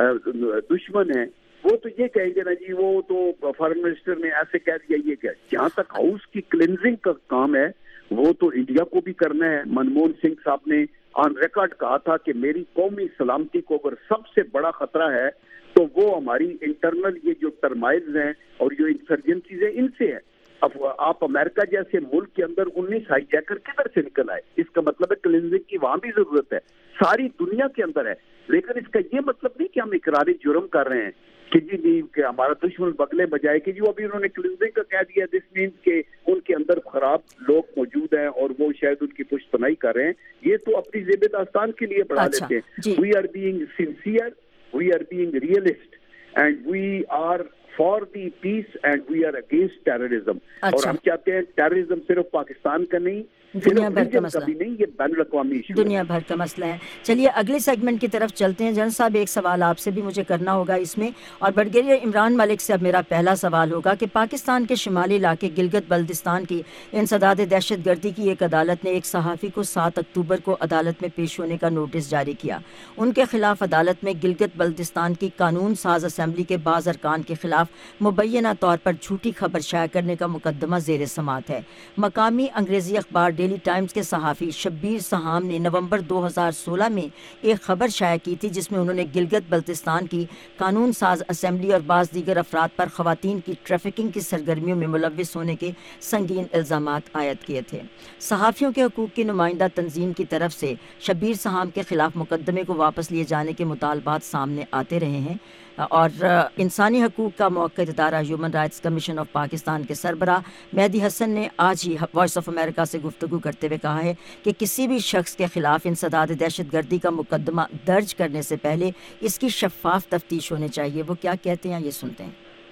دشمن ہیں وہ تو یہ کہیں گے نا جی وہ تو فارن منسٹر نے ایسے کہہ دیا یہ کیا. جہاں تک ہاؤس کی کلینزنگ کا کام ہے وہ تو انڈیا کو بھی کرنا ہے. منموہن سنگھ صاحب نے آن ریکارڈ کہا تھا کہ میری قومی سلامتی کو اگر سب سے بڑا خطرہ ہے تو وہ ہماری انٹرنل یہ جو ٹرمائلز ہیں اور جو انسرجنسیز ہیں ان سے ہے. اب آپ امریکہ جیسے ملک کے اندر انیس ہائی جیکر کدھر سے نکل آئے؟ اس کا مطلب ہے کلینزنگ کی وہاں بھی ضرورت ہے، ساری دنیا کے اندر ہے. لیکن اس کا یہ مطلب نہیں کہ ہم اقرار جرم کر رہے ہیں کہ جی نہیں کہ ہمارا دشمن بگلے بجائے کہ جو ابھی انہوں نے کلینزنگ کا کہہ دیا، دس مینس کہ ان کے اندر خراب لوگ موجود ہیں اور وہ شاید ان کی پشت پناہی کر رہے ہیں. یہ تو اپنی زیب داستان کے لیے بڑھا لیتے ہیں. We are being sincere, we are being realist and we are for the peace and we are against terrorism. اور ہم چاہتے ہیں ٹیررزم صرف پاکستان کا نہیں، دنیا بھر کا مسئلہ نہیں، یہ بین الاقوامی ایشو دنیا بھر کا مسئلہ ہے. چلیے اگلے سیگمنٹ کی طرف چلتے ہیں. جنرل صاحب ایک سوال آپ سے بھی مجھے کرنا ہوگا اس میں، اور بریگیڈیئر عمران ملک سے اب میرا پہلا سوال ہوگا کہ پاکستان کے شمالی علاقے گلگت بلتستان کی انسداد دہشت گردی کی ایک عدالت نے ایک صحافی کو سات اکتوبر کو عدالت میں پیش ہونے کا نوٹس جاری کیا. ان کے خلاف عدالت میں گلگت بلتستان کی قانون ساز اسمبلی کے بعض ارکان کے خلاف مبینہ طور پر جھوٹی خبر شائع کرنے کا مقدمہ زیر سماعت ہے. مقامی انگریزی اخبار ڈیلی ٹائمز کے صحافی شبیر سہام نے نومبر دو ہزار سولہ میں ایک خبر شائع کی تھی جس میں انہوں نے گلگت بلتستان کی قانون ساز اسمبلی اور بعض دیگر افراد پر خواتین کی ٹریفکنگ کی سرگرمیوں میں ملوث ہونے کے سنگین الزامات عائد کیے تھے. صحافیوں کے حقوق کی نمائندہ تنظیم کی طرف سے شبیر سہام کے خلاف مقدمے کو واپس لیے جانے کے مطالبات سامنے آتے رہے ہیں، اور انسانی حقوق کا موقر ادارہ Human Rights Commission of Pakistan کے سربراہ مہدی حسن نے آج ہی وائس آف امریکہ سے گفتگو کرتے ہوئے کہا ہے کہ کسی بھی شخص کے خلاف انسداد دہشت گردی کا مقدمہ درج کرنے سے پہلے اس کی شفاف تفتیش ہونی چاہیے. وہ کیا کہتے ہیں یہ سنتے ہیں.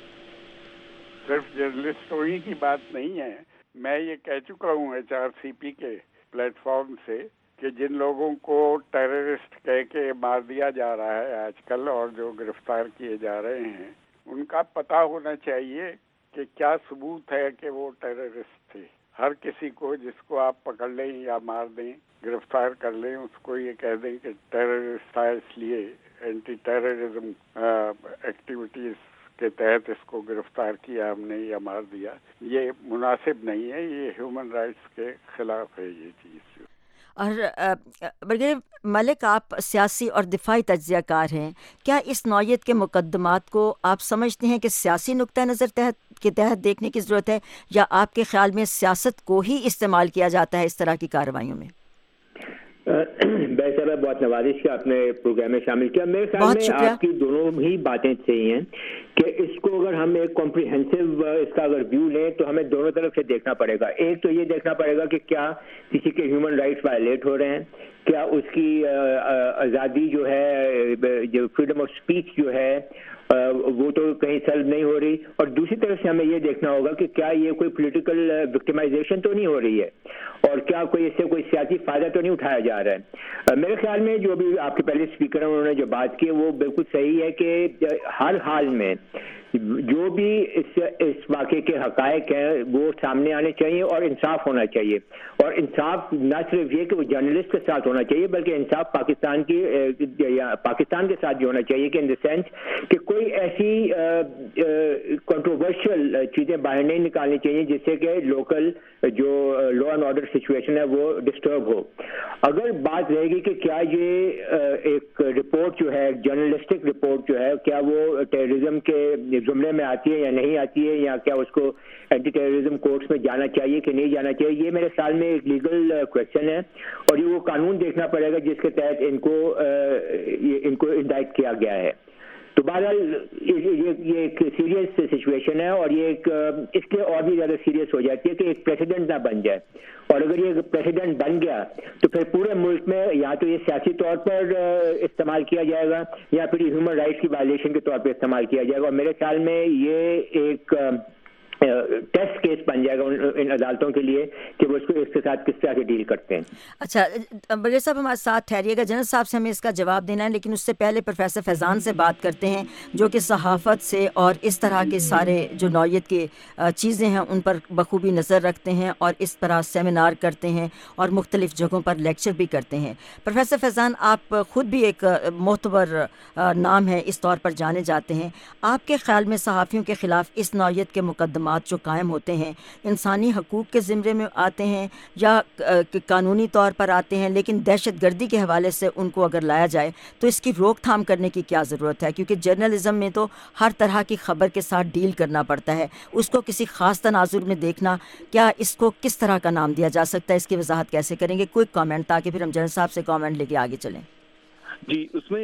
صرف جرنلسٹوں کی بات نہیں ہے، میں یہ کہہ چکا ہوں ایچ آر سی پی کے پلیٹ فارم سے کہ جن لوگوں کو ٹیررسٹ کہہ کے مار دیا جا رہا ہے آج کل اور جو گرفتار کیے جا رہے ہیں ان کا پتہ ہونا چاہیے کہ کیا ثبوت ہے کہ وہ ٹیررسٹ تھے. ہر کسی کو جس کو آپ پکڑ لیں یا مار دیں، گرفتار کر لیں، اس کو یہ کہہ دیں کہ ٹیررسٹ تھا اس لیے اینٹی ٹیررزم ایکٹیویٹیز کے تحت اس کو گرفتار کیا ہم نے یا مار دیا، یہ مناسب نہیں ہے، یہ ہیومن رائٹس کے خلاف ہے یہ چیز. اور بریگیڈیئر ملک آپ سیاسی اور دفاعی تجزیہ کار ہیں، کیا اس نوعیت کے مقدمات کو آپ سمجھتے ہیں کہ سیاسی نقطہ نظر تحت کے تحت دیکھنے کی ضرورت ہے، یا آپ کے خیال میں سیاست کو ہی استعمال کیا جاتا ہے اس طرح کی کارروائیوں میں؟ بہتر ہے، بہت نوازش کیا آپ نے پروگرام میں شامل کیا. میرے خیال میں آپ کی دونوں ہی باتیں صحیح ہیں کہ اس کو اگر ہم ایک کمپریہنسو اس کا اگر ویو لیں تو ہمیں دونوں طرف سے دیکھنا پڑے گا. ایک تو یہ دیکھنا پڑے گا کہ کیا کسی کے ہیومن رائٹس وائلیٹ ہو رہے ہیں، کیا اس کی آزادی جو ہے، جو فریڈم آف اسپیچ جو ہے وہ تو کہیں سلب نہیں ہو رہی، اور دوسری طرف سے ہمیں یہ دیکھنا ہوگا کہ کیا یہ کوئی پولیٹیکل وکٹمائزیشن تو نہیں ہو رہی ہے، اور کیا کوئی اس سے کوئی سیاسی فائدہ تو نہیں اٹھایا جا رہا ہے. میرے خیال میں جو بھی آپ کے پہلے اسپیکر ہیں انہوں نے جو بات کی وہ بالکل صحیح ہے کہ ہر حال میں جو بھی اس اس واقعے کے حقائق ہیں وہ سامنے آنے چاہیے اور انصاف ہونا چاہیے. اور انصاف نہ صرف یہ کہ وہ جرنلسٹ کے ساتھ ہونا چاہیے بلکہ انصاف پاکستان کی یا پاکستان کے ساتھ بھی ہونا چاہیے کہ ان دا سینس کہ کوئی ایسی کنٹروورشل چیزیں باہر نہیں نکالنی چاہیے جس سے کہ لوکل جو لا اینڈ آرڈر سچویشن ہے وہ ڈسٹرب ہو. اگر بات رہے گی کہ کیا یہ ایک رپورٹ جو ہے جرنلسٹک رپورٹ جو ہے کیا وہ ٹیررزم کے زمرے میں آتی ہے یا نہیں آتی ہے، یا کیا اس کو اینٹی ٹیررزم کورٹس میں جانا چاہیے کہ نہیں جانا چاہیے، یہ میرے خیال میں ایک لیگل کویشچن ہے اور یہ وہ قانون دیکھنا پڑے گا جس کے تحت ان کو ان کو انڈائٹ کیا گیا ہے. تو بہرحال یہ ایک سیریس سچویشن ہے اور یہ ایک اس لیے اور بھی زیادہ سیریس ہو جاتی ہے کہ ایک پریسیڈنٹ نہ بن جائے, اور اگر یہ پریسیڈنٹ بن گیا تو پھر پورے ملک میں یا تو یہ سیاسی طور پر استعمال کیا جائے گا یا پھر ہیومن رائٹس کی وائلیشن کے طور پر استعمال کیا جائے گا, اور میرے خیال میں یہ ایک ٹیسٹ کیس بن جائے گا ان عدالتوں کے لیے کہ وہ اس کو اس کے ساتھ کس طرح سے ڈیل کرتے ہیں. اچھا بغیر صاحب ہمارے ساتھ ٹھہریے گا, جنرل صاحب سے ہمیں اس کا جواب دینا ہے, لیکن اس سے پہلے پروفیسر فیضان سے بات کرتے ہیں جو کہ صحافت سے اور اس طرح کے سارے جو نوعیت کی چیزیں ہیں ان پر بخوبی نظر رکھتے ہیں اور اس طرح سیمینار کرتے ہیں اور مختلف جگہوں پر لیکچر بھی کرتے ہیں. پروفیسر فیضان, آپ خود بھی ایک معتبر نام ہے, اس طور پر جانے جاتے ہیں. آپ کے خیال میں صحافیوں کے خلاف اس نوعیت کے مقدمات جو قائم ہوتے ہیں انسانی حقوق کے زمرے میں آتے ہیں یا قانونی طور پر آتے ہیں, لیکن دہشت گردی کے حوالے سے ان کو اگر لایا جائے تو اس کی روک تھام کرنے کی کیا ضرورت ہے؟ کیونکہ جرنلزم میں تو ہر طرح کی خبر کے ساتھ ڈیل کرنا پڑتا ہے, اس کو کسی خاص تناظر میں دیکھنا, کیا اس کو کس طرح کا نام دیا جا سکتا ہے, اس کی وضاحت کیسے کریں گے؟ کوئی کامنٹ تاکہ پھر ہم جنرل صاحب سے کامنٹ لے کے آگے چلیں. جی, اس میں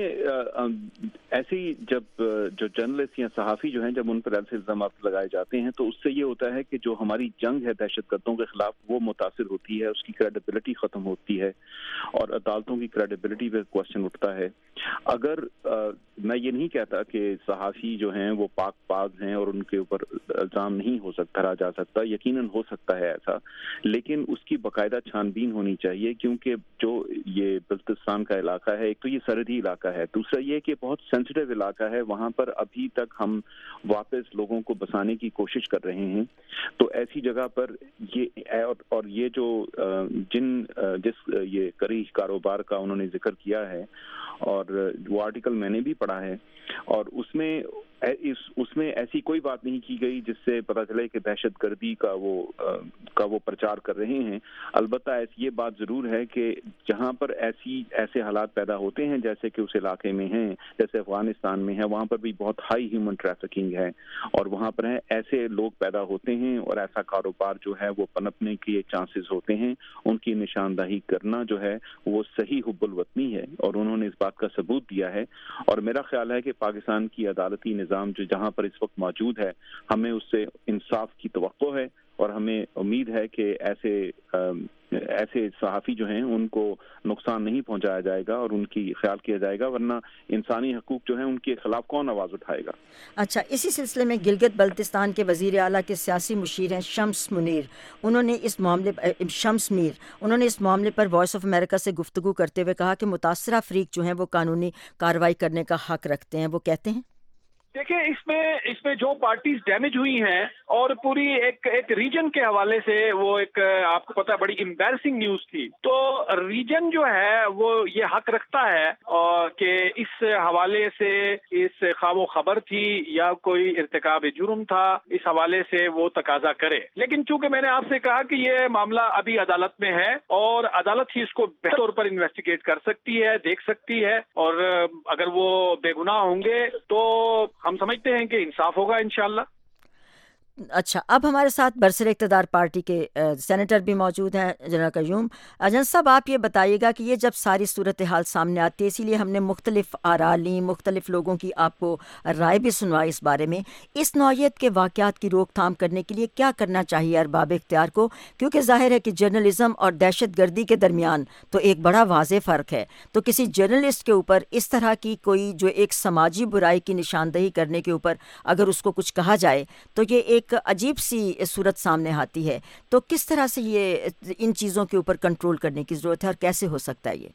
ایسے ہی جب جو جرنلسٹ یا صحافی جو ہیں جب ان پر ایسے الزامات لگائے جاتے ہیں تو اس سے یہ ہوتا ہے کہ جو ہماری جنگ ہے دہشت گردوں کے خلاف وہ متاثر ہوتی ہے, اس کی کریڈیبلٹی ختم ہوتی ہے اور عدالتوں کی کریڈیبلٹی پہ کوشچن اٹھتا ہے. اگر میں یہ نہیں کہتا کہ صحافی جو ہیں وہ پاک باز ہیں اور ان کے اوپر الزام نہیں ہو سکتا رہا جا سکتا, یقیناً ہو سکتا ہے ایسا, لیکن اس کی باقاعدہ چھان بین ہونی چاہیے کیونکہ جو یہ بلوچستان کا علاقہ ہے ایک تو یہ سرحدی علاقہ ہے, دوسرا یہ کہ بہت سینسٹیو علاقہ ہے, وہاں پر ابھی تک ہم واپس لوگوں کو بسانے کی کوشش کر رہے ہیں. تو ایسی جگہ پر یہ اور یہ جو جن جس یہ کری کاروبار کا انہوں نے ذکر کیا ہے اور وہ آرٹیکل میں نے بھی پڑھا ہے اور اس میں اس اس میں ایسی کوئی بات نہیں کی گئی جس سے پتہ چلے کہ دہشت گردی کا وہ کا وہ پرچار کر رہے ہیں. البتہ یہ بات ضرور ہے کہ جہاں پر ایسی ایسے حالات پیدا ہوتے ہیں جیسے کہ اس علاقے میں ہیں, جیسے افغانستان میں ہے, وہاں پر بھی بہت ہائی ہیومن ٹریفکنگ ہے اور وہاں پر ہے ایسے لوگ پیدا ہوتے ہیں اور ایسا کاروبار جو ہے وہ پنپنے کے چانسز ہوتے ہیں. ان کی نشاندہی کرنا جو ہے وہ صحیح حب الوطنی ہے اور انہوں نے اس بات کا ثبوت دیا ہے. اور میرا خیال ہے کہ پاکستان کی عدالتی نظام جو جہاں پر اس وقت موجود ہے ہمیں اس سے انصاف کی توقع ہے اور ہمیں امید ہے کہ ایسے ایسے صحافی جو ہیں ان کو نقصان نہیں پہنچایا جائے گا اور ان کی خیال کیا جائے گا, ورنہ انسانی حقوق جو ہیں ان کے خلاف کون آواز اٹھائے گا. اچھا, اسی سلسلے میں گلگت بلتستان کے وزیر اعلیٰ کے سیاسی مشیر ہیں شمس منیر, انہوں نے اس معاملے شمس میر انہوں نے اس معاملے پر وائس آف امریکہ سے گفتگو کرتے ہوئے کہا کہ متاثرہ فریق جو ہیں وہ قانونی کارروائی کرنے کا حق رکھتے ہیں. وہ کہتے ہیں دیکھیں اس میں اس میں جو پارٹیز ڈیمیج ہوئی ہیں اور پوری ایک ایک ریجن کے حوالے سے وہ ایک آپ کو پتہ ہے بڑی امبیرسنگ نیوز تھی. تو ریجن جو ہے وہ یہ حق رکھتا ہے اور کہ اس حوالے سے اس خواہ و خبر تھی یا کوئی ارتکاب جرم تھا اس حوالے سے وہ تقاضا کرے. لیکن چونکہ میں نے آپ سے کہا کہ یہ معاملہ ابھی عدالت میں ہے اور عدالت ہی اس کو بہتر طور پر انویسٹیگیٹ کر سکتی ہے, دیکھ سکتی ہے, اور اگر وہ بے گناہ ہوں گے تو ہم سمجھتے ہیں کہ انصاف ہوگا انشاءاللہ. اچھا, اب ہمارے ساتھ برسر اقتدار پارٹی کے سینیٹر بھی موجود ہیں جنرل قیوم. جنرل صاحب, آپ یہ بتائیے گا کہ یہ جب ساری صورتحال سامنے آتی ہے, اسی لیے ہم نے مختلف آراء لیں, مختلف لوگوں کی آپ کو رائے بھی سنوائی اس بارے میں, اس نوعیت کے واقعات کی روک تھام کرنے کے لیے کیا کرنا چاہیے ارباب اختیار کو؟ کیونکہ ظاہر ہے کہ جرنلزم اور دہشت گردی کے درمیان تو ایک بڑا واضح فرق ہے. تو کسی جرنلسٹ کے اوپر اس طرح کی کوئی جو ایک سماجی برائی کی نشاندہی کرنے کے اوپر اگر اس کو کچھ کہا جائے تو یہ ایک عجیب سی صورت سامنے آتی ہے. تو کس طرح سے یہ ان چیزوں کے اوپر کنٹرول کرنے کی ضرورت ہے اور کیسے ہو سکتا ہے یہ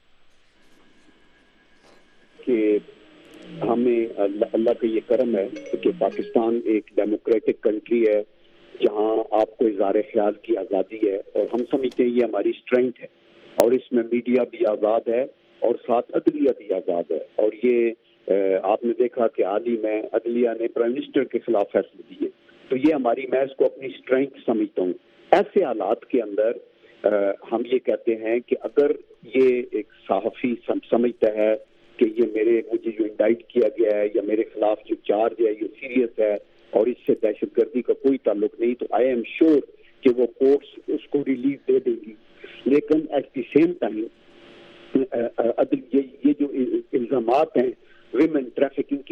کہ ہمیں اللہ, اللہ کا یہ کرم ہے کہ پاکستان ایک ڈیموکریٹک کنٹری ہے جہاں آپ کو اظہار خیال کی آزادی ہے اور ہم سمجھتے ہیں یہ ہماری اسٹرینتھ ہے, اور اس میں میڈیا بھی آزاد ہے اور ساتھ عدلیہ بھی آزاد ہے. اور یہ آپ نے دیکھا کہ حال ہی میں عدلیہ نے پرائم منسٹر کے خلاف فیصلے دیے. تو یہ ہماری, میں اس کو اپنی اسٹرینتھ سمجھتا ہوں. ایسے حالات کے اندر ہم یہ کہتے ہیں کہ اگر یہ ایک صحافی سمجھتا ہے کہ یہ میرے مجھے جو انڈائٹ کیا گیا ہے یا میرے خلاف جو چارج ہے یہ سیریس ہے اور اس سے دہشت گردی کا کوئی تعلق نہیں, تو آئی ایم شیور کہ وہ کورٹس اس کو ریلیف دے دے گی. لیکن ایٹ دی سیم ٹائم یہ جو الزامات ہیں ویمن ٹریفکنگ کی, یہ بڑے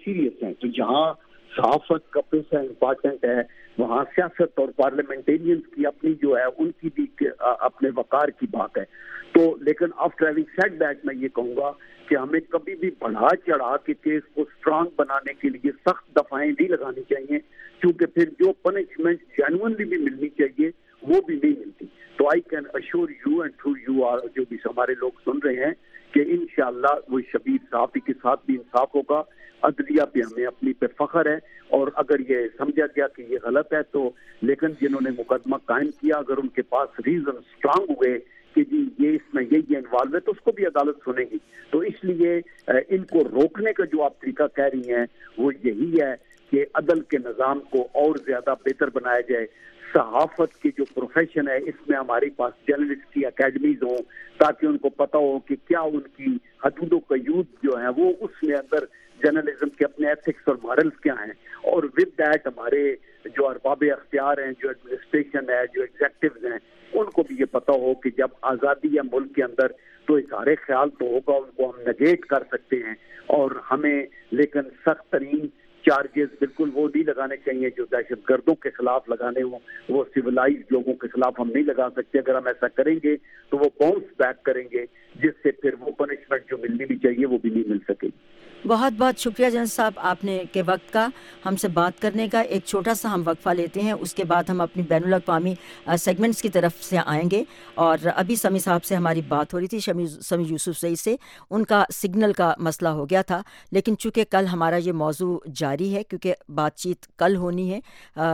سیریس ہیں. تو جہاں صحافت کا پیسہ امپارٹنٹ ہے وہاں سیاست اور پارلیمنٹیرینز کی اپنی جو ہے ان کی بھی اپنے وقار کی بات ہے. تو لیکن آفٹر ہیونگ سیڈ دیٹ میں یہ کہوں گا کہ ہمیں کبھی بھی بڑھا چڑھا کے کیس کو اسٹرانگ بنانے کے لیے سخت دفعیں نہیں لگانی چاہیے, کیونکہ پھر جو پنشمنٹ جینوئنلی بھی ملنی چاہیے وہ بھی نہیں ملتی. تو I can assure you and through you are جو بھی ہمارے لوگ سن رہے ہیں کہ انشاءاللہ وہ شبیر صحافی کے ساتھ بھی انصاف ہوگا. عدلیہ پہ ہمیں اپنی پہ فخر ہے, اور اگر یہ سمجھا گیا کہ یہ غلط ہے تو لیکن جنہوں نے مقدمہ قائم کیا اگر ان کے پاس ریزن اسٹرانگ ہوئے کہ جی یہ اس میں یہ انوالو ہے تو اس کو بھی عدالت سنے گی. تو اس لیے ان کو روکنے کا جو آپ طریقہ کہہ رہی ہیں وہ یہی ہے کہ عدل کے نظام کو اور زیادہ بہتر بنایا جائے. صحافت کی جو پروفیشن ہے اس میں ہمارے پاس جرنلسٹ کی اکیڈمیز ہوں تاکہ ان کو پتہ ہو کہ کیا ان کی حدود و قیود جو ہیں وہ اس میں اندر جرنلزم کے اپنے ایتھکس اور مارلز کیا ہیں. اور ود دیٹ ہمارے جو ارباب اختیار ہیں, جو ایڈمنسٹریشن ہے, جو ایگزیکٹوز ہیں, ان کو بھی یہ پتہ ہو کہ جب آزادی ہے ملک کے اندر تو اظہار خیال تو ہوگا, ان کو ہم نگیٹ کر سکتے ہیں. اور ہمیں لیکن سخت ترین چارجز بالکل وہ نہیں لگانے چاہیے جو دہشت گردوں کے خلاف لگانے ہوں, وہ سویلائز لوگوں کے خلاف ہم نہیں لگا سکتے. اگر ہم ایسا کریں گے تو وہ باؤنس بیک کریں گے, جس سے پھر وہ پنشمنٹ جو ملنی بھی چاہیے وہ بھی نہیں مل سکے. بہت بہت شکریہ جنرل صاحب آپ نے کے وقت کا ہم سے بات کرنے کا. ایک چھوٹا سا ہم وقفہ لیتے ہیں, اس کے بعد ہم اپنی بین الاقوامی سیگمنٹس کی طرف سے آئیں گے. اور ابھی سمیع صاحب سے ہماری بات ہو رہی تھی, سمیع یوسف زئی سے, ان کا سگنل کا مسئلہ ہو گیا تھا. لیکن چونکہ کل ہمارا یہ موضوع جاری ہے, کیونکہ بات چیت کل ہونی ہے,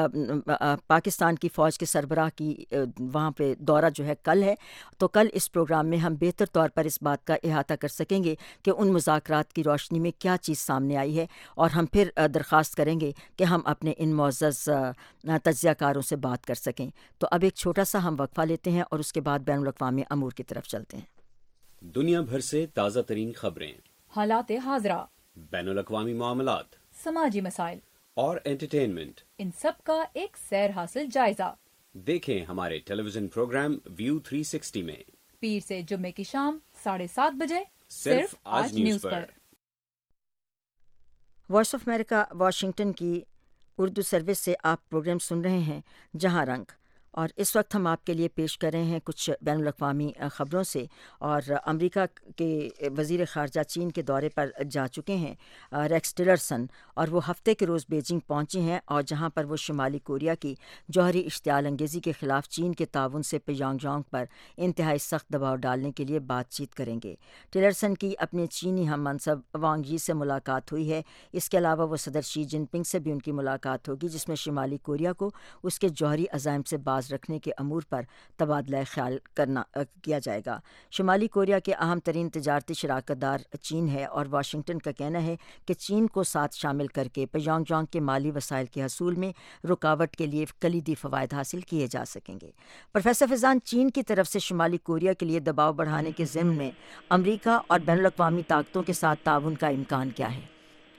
پاکستان کی فوج کے سربراہ کی وہاں پہ دورہ جو ہے کل ہے, تو کل اس پروگرام میں ہم بہتر طور پر اس بات کا احاطہ کر سکیں گے کہ ان مذاکرات کی روشنی میں کیا چیز سامنے آئی ہے, اور ہم پھر درخواست کریں گے کہ ہم اپنے ان معزز تجزیہ کاروں سے بات کر سکیں. تو اب ایک چھوٹا سا ہم وقفہ لیتے ہیں اور اس کے بعد بین الاقوامی امور کی طرف چلتے ہیں. دنیا بھر سے تازہ ترین خبریں, حالات حاضرہ, بین الاقوامی معاملات, سماجی مسائل اور انٹرٹینمنٹ, ان سب کا ایک سیر حاصل جائزہ. دیکھیں ہمارے television programme View three sixty میں پیر سے جمعے کی شام ساڑھے سات بجے صرف آج نیوز پر. وائس آف امریکہ واشنگٹن کی اردو سروس سے آپ پروگرام سن رہے ہیں جہاں رنگ, اور اس وقت ہم آپ کے لیے پیش کر رہے ہیں کچھ بین الاقوامی خبروں سے. اور امریکہ کے وزیر خارجہ چین کے دورے پر جا چکے ہیں ریکس ٹلرسن, اور وہ ہفتے کے روز بیجنگ پہنچے ہیں, اور جہاں پر وہ شمالی کوریا کی جوہری اشتعال انگیزی کے خلاف چین کے تعاون سے پیانگ جانگ پر انتہائی سخت دباؤ ڈالنے کے لیے بات چیت کریں گے. ٹلرسن کی اپنے چینی ہم منصب وانگ یی سے ملاقات ہوئی ہے. اس کے علاوہ وہ صدر شی جن پنگ سے بھی ان کی ملاقات ہوگی, جس میں شمالی کوریا کو اس کے جوہری عزائم سے باز رکھنے کے امور پر تبادلہ خیال کرنا کیا جائے گا. شمالی کوریا کے اہم ترین تجارتی شراکت دار چین ہے, اور واشنگٹن کا کہنا ہے کہ چین کو ساتھ شامل کر کے پیانگ جانگ کے مالی وسائل کے حصول میں رکاوٹ کے لیے کلیدی فوائد حاصل کیے جا سکیں گے. پروفیسر فیضان, چین کی طرف سے شمالی کوریا کے لیے دباؤ بڑھانے کے ضمن میں امریکہ اور بین الاقوامی طاقتوں کے ساتھ تعاون کا امکان کیا ہے؟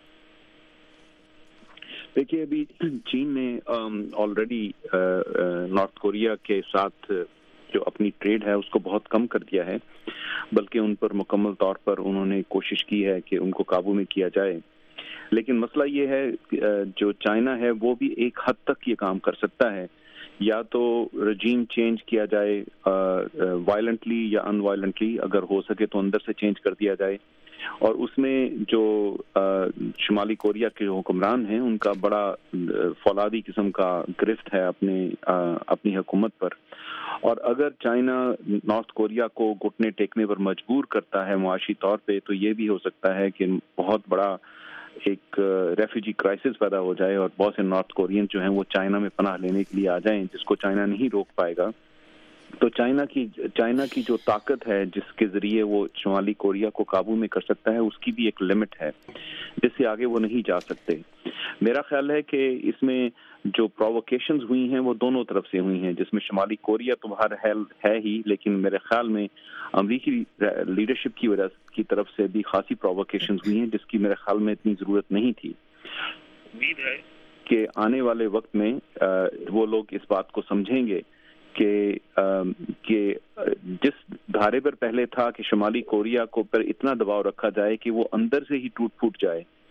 دیکھیے, ابھی چین نے آلریڈی نارتھ کوریا کے ساتھ جو اپنی ٹریڈ ہے اس کو بہت کم کر دیا ہے, بلکہ ان پر مکمل طور پر انہوں نے کوشش کی ہے کہ ان کو قابو میں کیا جائے. لیکن مسئلہ یہ ہے جو چائنا ہے وہ بھی ایک حد تک یہ کام کر سکتا ہے, یا تو رجیم چینج کیا جائے وائلنٹلی یا ان وائلنٹلی, اگر ہو سکے تو اندر سے چینج کر دیا جائے. اور اس میں جو شمالی کوریا کے حکمران ہیں ان کا بڑا فولادی قسم کا گرفت ہے اپنے اپنی حکومت پر. اور اگر چائنا نارتھ کوریا کو گھٹنے ٹیکنے پر مجبور کرتا ہے معاشی طور پہ, تو یہ بھی ہو سکتا ہے کہ بہت بڑا ایک ریفیوجی کرائسس پیدا ہو جائے اور بہت سے نارتھ کورین جو ہیں وہ چائنا میں پناہ لینے کے لیے آ جائیں, جس کو چائنا نہیں روک پائے گا. تو چائنا کی چائنا کی جو طاقت ہے جس کے ذریعے وہ شمالی کوریا کو قابو میں کر سکتا ہے, اس کی بھی ایک لمٹ ہے جس سے آگے وہ نہیں جا سکتے. میرا خیال ہے کہ اس میں جو پرووکیشنز ہوئی ہیں وہ دونوں طرف سے ہوئی ہیں, جس میں شمالی کوریا تو ہر حال ہے ہی, لیکن میرے خیال میں امریکی لیڈرشپ کی وجہ کی طرف سے بھی خاصی پرووکیشنز ہوئی ہیں, جس کی میرے خیال میں اتنی ضرورت نہیں تھی. امید ہے کہ آنے والے وقت میں وہ لوگ اس بات کو سمجھیں گے کہ کہ جس دھارے پر پہلے تھا کہ شمالی کوریا کو پر اتنا دباؤ رکھا جائے کہ وہ اندر سے ہی ٹوٹ پھوٹ جائے,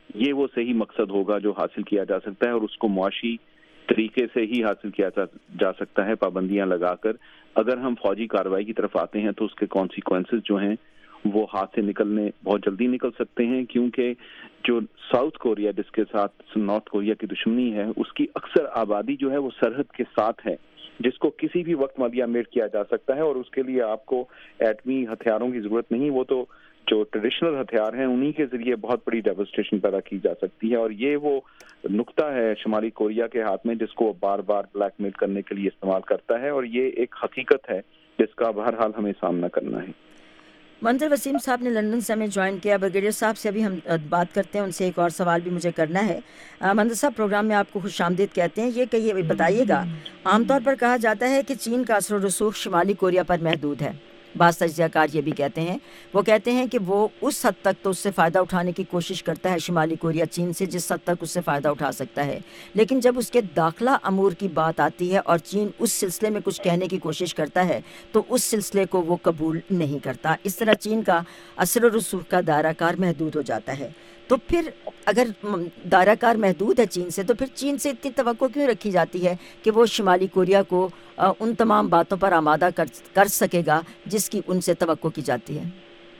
یہ وہ صحیح مقصد ہوگا جو حاصل کیا جا سکتا ہے، اور اس کو معاشی طریقے سے ہی حاصل کیا جا سکتا ہے پابندیاں لگا کر. اگر ہم فوجی کارروائی کی طرف آتے ہیں تو اس کے کانسیکوینسز جو ہیں وہ ہاتھ سے نکلنے بہت جلدی نکل سکتے ہیں، کیونکہ جو ساؤتھ کوریا جس کے ساتھ نارتھ کوریا کی دشمنی ہے، اس کی اکثر آبادی جو ہے وہ سرحد کے ساتھ ہے، جس کو کسی بھی وقت ملیہ میٹ کیا جا سکتا ہے، اور اس کے لیے آپ کو ایٹمی ہتھیاروں کی ضرورت نہیں. وہ تو جو ٹریڈیشنل ہتھیار ہیں انہی کے ذریعے بہت بڑی ڈیواسٹیشن پیدا کی جا سکتی ہے، اور یہ وہ نقطہ ہے شمالی کوریا کے ہاتھ میں جس کو وہ بار بار بلیک میل کرنے کے لیے استعمال کرتا ہے، اور یہ ایک حقیقت ہے جس کا بہرحال ہمیں سامنا کرنا ہے. منظر وسیم صاحب نے لندن سے ہمیں جوائن کیا. بریگیڈیئر صاحب سے ابھی ہم بات کرتے ہیں، ان سے ایک اور سوال بھی مجھے کرنا ہے. منظر صاحب پروگرام میں آپ کو خوش آمدید کہتے ہیں. یہ کہیے بتائیے گا، عام طور پر کہا جاتا ہے کہ چین کا اثر و رسوخ شمالی کوریا پر محدود ہے. بعض تجزیہ کار یہ بھی کہتے ہیں وہ کہتے ہیں کہ وہ اس حد تک تو اس سے فائدہ اٹھانے کی کوشش کرتا ہے شمالی کوریا چین سے جس حد تک اس سے فائدہ اٹھا سکتا ہے، لیکن جب اس کے داخلہ امور کی بات آتی ہے اور چین اس سلسلے میں کچھ کہنے کی کوشش کرتا ہے تو اس سلسلے کو وہ قبول نہیں کرتا. اس طرح چین کا اثر و رسوخ کا دائرہ کار محدود ہو جاتا ہے. تو پھر اگر دائرہ کار محدود ہے چین سے، تو پھر چین سے اتنی توقع کیوں رکھی جاتی ہے کہ وہ شمالی کوریا کو ان تمام باتوں پر آمادہ کر سکے گا جس کی ان سے توقع کی جاتی ہے؟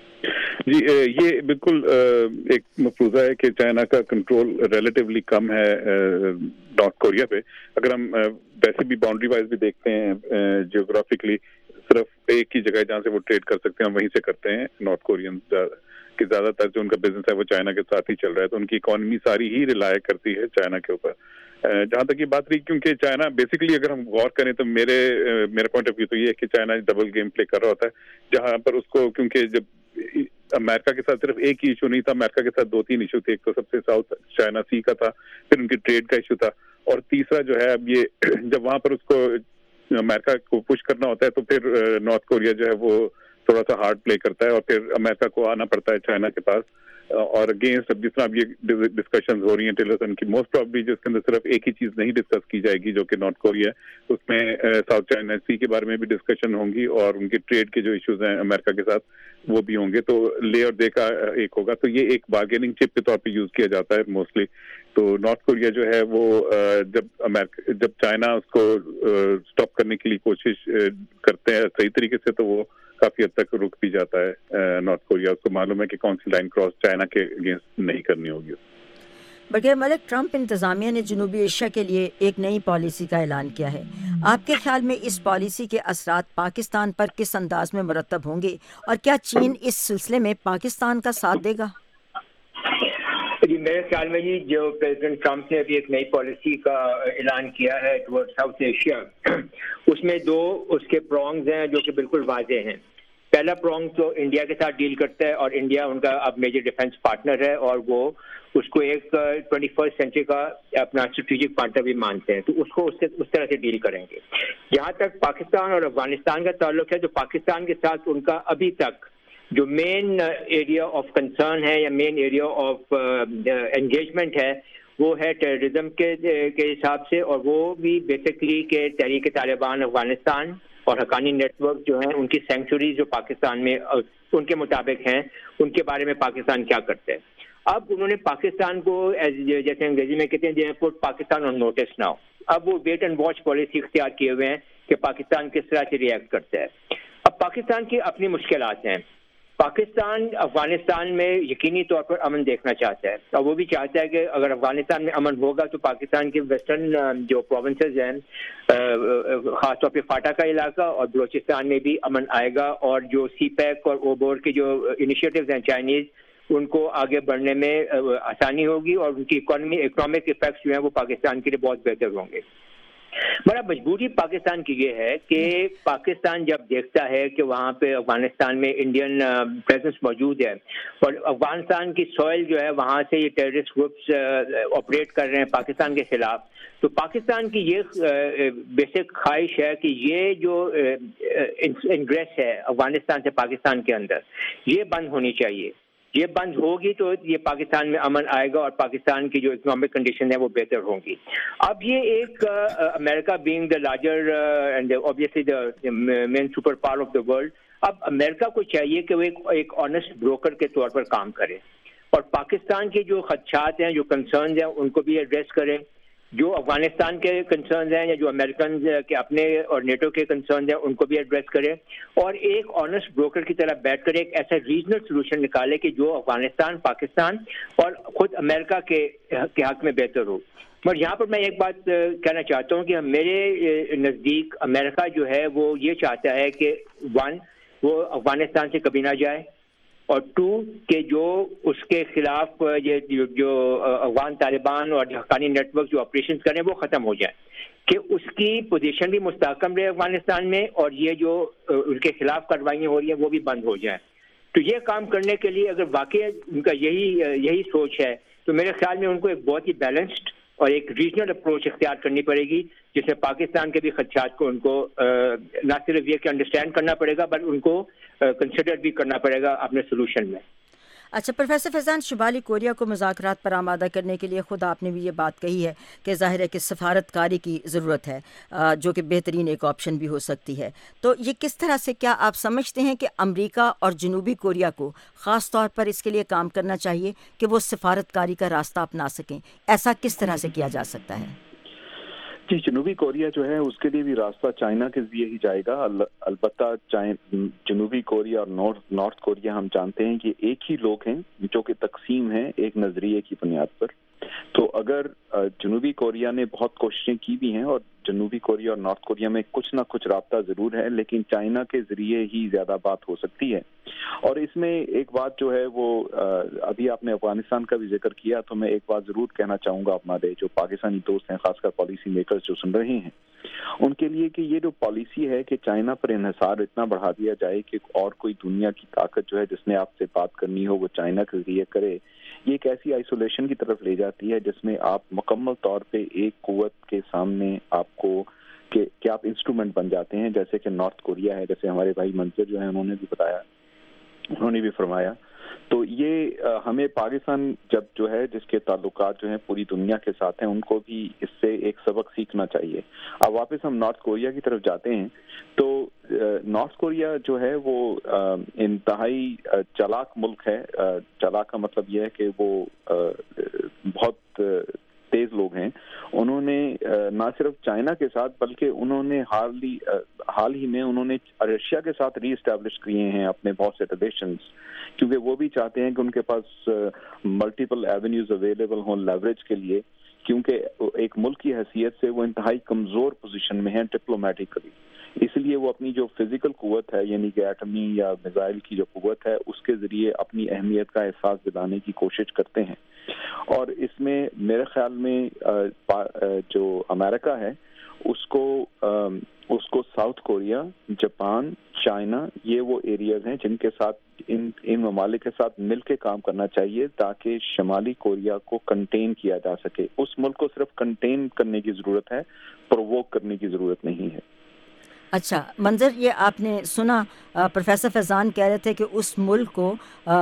جی یہ بالکل ایک مفروضہ ہے کہ چائنا کا کنٹرول ریلیٹیولی کم ہے نارتھ کوریا پہ. اگر ہم ویسے بھی باؤنڈری وائز بھی دیکھتے ہیں جیوگرافکلی، صرف ایک ہی جگہ جہاں سے وہ ٹریڈ کر سکتے ہیں وہیں سے کرتے ہیں نارتھ کورین کہ زیادہ تر جو ان کا بزنس ہے وہ چائنا کے ساتھ ہی چل رہا ہے، تو ان کی اکانومی ساری ہی ریلائے کرتی ہے چائنا کے اوپر. جہاں تک یہ بات رہی، کیونکہ چائنا بیسکلی اگر ہم غور کریں تو میرے میرا پوائنٹ آف ویو تو یہ ہے کہ چائنا ڈبل گیم پلے کر رہا ہوتا ہے، جہاں پر اس کو کیونکہ جب امریکہ کے ساتھ صرف ایک ہی ایشو نہیں تھا، امریکہ کے ساتھ دو تین ایشو تھے. ایک تو سب سے ساؤتھ چائنا سی کا تھا، پھر ان کی ٹریڈ کا ایشو تھا، اور تیسرا جو ہے اب یہ جب وہاں پر اس کو امریکہ کو پش کرنا ہوتا ہے تو پھر نارتھ کوریا جو ہے وہ تھوڑا سا ہارڈ پلے کرتا ہے، اور پھر امریکہ کو آنا پڑتا ہے چائنا کے پاس. اور اگینسٹ جس طرح اب یہ ڈسکشنز ہو رہی ہیں ٹیلرسن کی، موسٹ پرابلی جس کے اندر صرف ایک ہی چیز نہیں ڈسکس کی جائے گی جو کہ نارتھ کوریا ہے، اس میں ساؤتھ چائنا سی کے بارے میں بھی ڈسکشن ہوں گی، اور ان کے ٹریڈ کے جو ایشوز ہیں امریکہ کے ساتھ وہ بھی ہوں گے. تو لے اور دے کا ایک ہوگا، تو یہ ایک بارگیننگ چپ کے طور پہ یوز کیا جاتا ہے موسٹلی. تو نارتھ کوریا جو ہے وہ جب امریکہ جب چائنا اس کو اسٹاپ کرنے کے لیے کوشش کرتے ہیں صحیح طریقے سے، تو وہ کافی حد تک رک بھی جاتا ہے نارتھ کوریا. اس کو معلوم ہے کہ کون سی لائن کراس چائنا کے اگینسٹ نہیں کرنی ہوگی. بغیر ملک ٹرمپ انتظامیہ نے جنوبی ایشیا کے لیے ایک نئی پالیسی کا اعلان کیا ہے. آپ کے خیال میں اس پالیسی کے اثرات پاکستان پر کس انداز میں مرتب ہوں گے، اور کیا چین اس سلسلے میں پاکستان کا ساتھ دے گا؟ جی میرے خیال میں جی جو پریزیڈنٹ ٹرمپ نے ابھی ایک نئی پالیسی کا اعلان کیا ہے ٹورڈ ساؤتھ ایشیا، اس میں دو اس کے پرونگز ہیں جو کہ بالکل واضح ہیں. پہلا پرونگ تو انڈیا کے ساتھ ڈیل کرتا ہے، اور انڈیا ان کا اب میجر ڈیفنس پارٹنر ہے، اور وہ اس کو ایک ٹوئنٹی فرسٹ سینچری کا اپنا اسٹریٹجک پارٹنر بھی مانتے ہیں، تو اس کو اس سے اس طرح سے ڈیل کریں گے. جہاں تک پاکستان اور افغانستان کا تعلق ہے، تو پاکستان کے ساتھ ان کا ابھی تک جو مین ایریا آف کنسرن ہے یا مین ایریا آف انگیجمنٹ ہے وہ ہے ٹیررزم کے کے حساب سے، اور وہ بھی بیسکلی کہ تحریک طالبان افغانستان اور حقانی نیٹ ورک جو ہیں ان کی سینکچوریز جو پاکستان میں ان کے مطابق ہیں، ان کے بارے میں پاکستان کیا کرتے ہیں. اب انہوں نے پاکستان کو جیسے انگریزی میں کہتے ہیں they put Pakistan on notice now. اب وہ ویٹ اینڈ واچ پالیسی اختیار کیے ہوئے ہیں کہ پاکستان کس طرح سے ریئیکٹ کرتا ہے. اب پاکستان کی اپنی مشکلات ہیں. پاکستان افغانستان میں یقینی طور پر امن دیکھنا چاہتا ہے، اور وہ بھی چاہتا ہے کہ اگر افغانستان میں امن ہوگا تو پاکستان کے ویسٹرن جو پروونسز ہیں خاص طور پہ فاٹا کا علاقہ اور بلوچستان میں بھی امن آئے گا، اور جو سی پیک اور اوبور کے جو انیشیٹوز ہیں چائنیز ان کو آگے بڑھنے میں آسانی ہوگی، اور ان کی اکانومی اکنامک ایفیکٹس جو ہیں وہ پاکستان کے لیے بہت بہتر ہوں گے. بڑا مجبوری پاکستان کی یہ ہے کہ پاکستان جب دیکھتا ہے کہ وہاں پہ افغانستان میں انڈین پریزنس موجود ہے، اور افغانستان کی سوئل جو ہے وہاں سے یہ ٹیررسٹ گروپس آپریٹ کر رہے ہیں پاکستان کے خلاف، تو پاکستان کی یہ بیسک خواہش ہے کہ یہ جو انگریس ہے افغانستان سے پاکستان کے اندر یہ بند ہونی چاہیے. یہ بند ہوگی تو یہ پاکستان میں امن آئے گا، اور پاکستان کی جو اکنامک کنڈیشن ہے وہ بہتر ہوں گی. اب یہ ایک America being the larger and obviously the main superpower of the world, اب امریکہ کو چاہیے کہ وہ ایک ایک آنیسٹ بروکر کے طور پر کام کرے. اور پاکستان کے جو خدشات ہیں, جو کنسرنز ہیں, ان کو بھی ایڈریس کرے. جو افغانستان کے کنسرنز ہیں یا جو امریکنز کے اپنے اور نیٹو کے کنسرنز ہیں ان کو بھی ایڈریس کرے, اور ایک آنیسٹ بروکر کی طرح بیٹھ کر ایک ایسا ریجنل سلوشن نکالے کہ جو افغانستان, پاکستان اور خود امریکہ کے کے حق میں بہتر ہو. مگر یہاں پر میں ایک بات کہنا چاہتا ہوں کہ میرے نزدیک امریکہ جو ہے وہ یہ چاہتا ہے کہ ون, وہ افغانستان سے کبھی نہ جائے, اور ٹو کہ جو اس کے خلاف یہ جو افغان طالبان اور حقانی نیٹ ورک جو آپریشنز کریں وہ ختم ہو جائیں, کہ اس کی پوزیشن بھی مستحکم رہے افغانستان میں, اور یہ جو ان کے خلاف کارروائیاں ہو رہی ہیں وہ بھی بند ہو جائیں. تو یہ کام کرنے کے لیے اگر واقعی ان کا یہی یہی سوچ ہے تو میرے خیال میں ان کو ایک بہت ہی بیلنسڈ اور ایک ریجنل اپروچ اختیار کرنی پڑے گی, جس میں پاکستان کے بھی خدشات کو ان کو نہ صرف یہ کہ انڈرسٹینڈ کرنا پڑے گا بلکہ ان کو کنسیڈر بھی کرنا پڑے گا اپنے سولوشن میں. اچھا پروفیسر فیضان, شمالی کوریا کو مذاکرات پر آمادہ کرنے کے لیے خود آپ نے بھی یہ بات کہی ہے کہ ظاہر ہے کہ سفارت کاری کی ضرورت ہے, جو کہ بہترین ایک آپشن بھی ہو سکتی ہے. تو یہ کس طرح سے, کیا آپ سمجھتے ہیں کہ امریکہ اور جنوبی کوریا کو خاص طور پر اس کے لیے کام کرنا چاہیے کہ وہ سفارت کاری کا راستہ اپنا سکیں؟ ایسا کس طرح سے کیا جا سکتا ہے؟ جی, جنوبی کوریا جو ہے اس کے لیے بھی راستہ چائنا کے ذریعے ہی جائے گا. البتہ جنوبی کوریا اور نارتھ کوریا ہم جانتے ہیں کہ ایک ہی لوگ ہیں جو کہ تقسیم ہیں ایک نظریے کی بنیاد پر. تو اگر جنوبی کوریا نے بہت کوششیں کی بھی ہیں, اور جنوبی کوریا اور نارتھ کوریا میں کچھ نہ کچھ رابطہ ضرور ہے, لیکن چائنا کے ذریعے ہی زیادہ بات ہو سکتی ہے. اور اس میں ایک بات جو ہے وہ ابھی آپ نے افغانستان کا بھی ذکر کیا, تو میں ایک بات ضرور کہنا چاہوں گا اپنا دے جو پاکستانی دوست ہیں, خاص کر پالیسی میکرز جو سن رہے ہیں, ان کے لیے کہ یہ جو پالیسی ہے کہ چائنا پر انحصار اتنا بڑھا دیا جائے کہ اور کوئی دنیا کی طاقت جو ہے جس نے آپ سے بات کرنی ہو وہ چائنا کے ذریعے کرے, یہ ایک ایسی آئسولیشن کی طرف لے جاتی ہے جس میں آپ مکمل طور پہ ایک قوت کے سامنے آپ کو کہ, کہ آپ انسٹرومنٹ بن جاتے ہیں, جیسے کہ نارتھ کوریا ہے, جیسے ہمارے بھائی منظر جو ہیں انہوں نے بھی بتایا, انہوں نے بھی فرمایا. تو یہ ہمیں پاکستان جب جو ہے جس کے تعلقات جو ہیں پوری دنیا کے ساتھ ہیں, ان کو بھی اس سے ایک سبق سیکھنا چاہیے. اب واپس ہم نارتھ کوریا کی طرف جاتے ہیں, تو نارتھ کوریا جو ہے وہ انتہائی چالاک ملک ہے. چالاک کا مطلب یہ ہے کہ وہ بہت تیز لوگ ہیں. انہوں نے نہ صرف چائنا کے ساتھ بلکہ انہوں نے حال ہی حال ہی میں انہوں نے رشیا کے ساتھ ری اسٹیبلش کیے ہیں اپنے بہت سے ریلیشنز, کیونکہ وہ بھی چاہتے ہیں کہ ان کے پاس ملٹیپل ایونیوز اویلیبل ہوں لیوریج کے لیے, کیونکہ ایک ملک کی حیثیت سے وہ انتہائی کمزور پوزیشن میں ہیں ڈپلومیٹکلی. اس لیے وہ اپنی جو فزیکل قوت ہے یعنی کہ ایٹمی یا میزائل کی جو قوت ہے اس کے ذریعے اپنی اہمیت کا احساس دلانے کی کوشش کرتے ہیں. اور اس میں میرے خیال میں جو امریکہ ہے اس کو اس کو ساؤتھ کوریا, جاپان, چائنا, یہ وہ ایریاز ہیں جن کے ساتھ ان ان ممالک کے ساتھ مل کے کام کرنا چاہیے تاکہ شمالی کوریا کو کنٹین کیا جا سکے. اس ملک کو صرف کنٹین کرنے کی ضرورت ہے, پرووک کرنے کی ضرورت نہیں ہے. اچھا منظر, یہ آپ نے سنا پروفیسر فیضان کہہ رہے تھے کہ اس ملک کو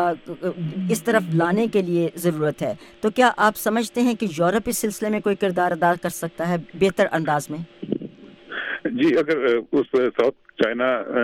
اس طرف لانے کے لیے ضرورت ہے, تو کیا آپ سمجھتے ہیں کہ یورپ اس سلسلے میں کوئی کردار ادا کر سکتا ہے بہتر انداز میں؟ جی, اگر اس ساؤتھ چائنا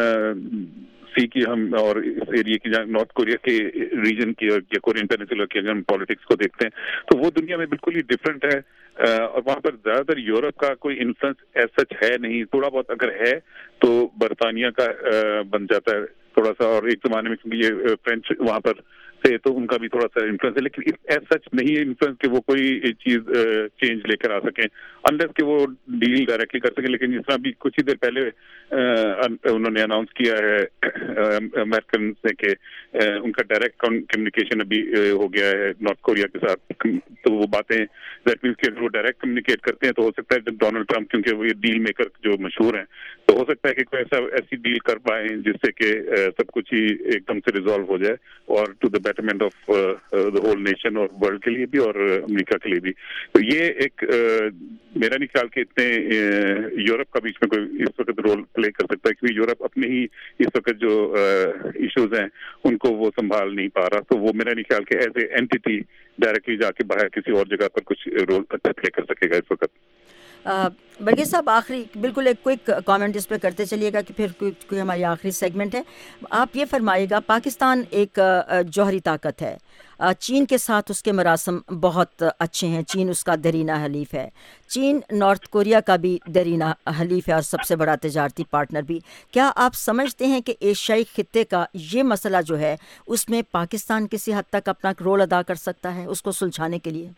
سی کی ہم اور اس ایریا کی نارتھ کوریا کے ریجن کی اور کورین پینسولر کی اگر ہم پالیٹکس کو دیکھتے ہیں تو وہ دنیا میں بالکل ہی ڈفرینٹ ہے, اور وہاں پر زیادہ تر یورپ کا کوئی انفلوئنس ایز سچ ہے نہیں. تھوڑا بہت اگر ہے تو برطانیہ کا بن جاتا ہے تھوڑا سا, اور ایک زمانے میں کیونکہ یہ فرینچ وہاں پر تھے تو ان کا بھی تھوڑا سا انفلوئنس ہے, لیکن ایز سچ نہیں ہے انفلوئنس کہ وہ کوئی چیز چینج لے کر آ سکیں انلیس کہ وہ ڈیل ڈائریکٹلی کر سکیں. لیکن جس طرح بھی کچھ ہی دیر پہلے انہوں نے اناؤنس کیا ہے امریکن سے کہ ان کا ڈائریکٹ کمیونیکیشن ابھی ہو گیا ہے نارتھ کوریا کے ساتھ, تو وہ باتیں دیٹ مینس کہ وہ ڈائریکٹ کمیونیکیٹ کرتے ہیں تو ہو سکتا ہے ڈونلڈ ٹرمپ کیونکہ وہ یہ ڈیل میکر جو مشہور ہیں تو ہو سکتا ہے کہ کوئی ایسا ایسی ڈیل کر پائیں جس سے کہ سب کچھ ہی ایک دم سے ریزالو ہو جائے, اور to the betterment of the whole nation اور ورلڈ کے لیے بھی اور امریکہ کے لیے بھی. تو یہ ایک میرا نہیں خیال کہ اتنے یورپ کا بیچ میں کوئی اس وقت رول پلے کر سکتا ہے, کیونکہ یورپ اپنے ہی اس وقت جو ایشوز ہیں ان کو وہ سنبھال نہیں پا رہا. تو وہ میرا نہیں خیال کہ ایز اے اینٹی ڈائریکٹلی جا کے باہر کسی اور جگہ پر کچھ رول اچھا پلے کر سکے گا اس وقت. برگے صاحب آخری بالکل ایک کوئک کامنٹ اس پہ کرتے چلیے گا کہ پھر کوئی ہماری آخری سیگمنٹ ہے. آپ یہ فرمائیے گا پاکستان ایک جوہری طاقت ہے, چین کے ساتھ اس کے مراسم بہت اچھے ہیں, چین اس کا دیرینہ حلیف ہے, چین نارتھ کوریا کا بھی دیرینہ حلیف ہے اور سب سے بڑا تجارتی پارٹنر بھی. کیا آپ سمجھتے ہیں کہ ایشیائی خطے کا یہ مسئلہ جو ہے اس میں پاکستان کسی حد تک اپنا رول ادا کر سکتا ہے اس کو سلجھانے کے لیے؟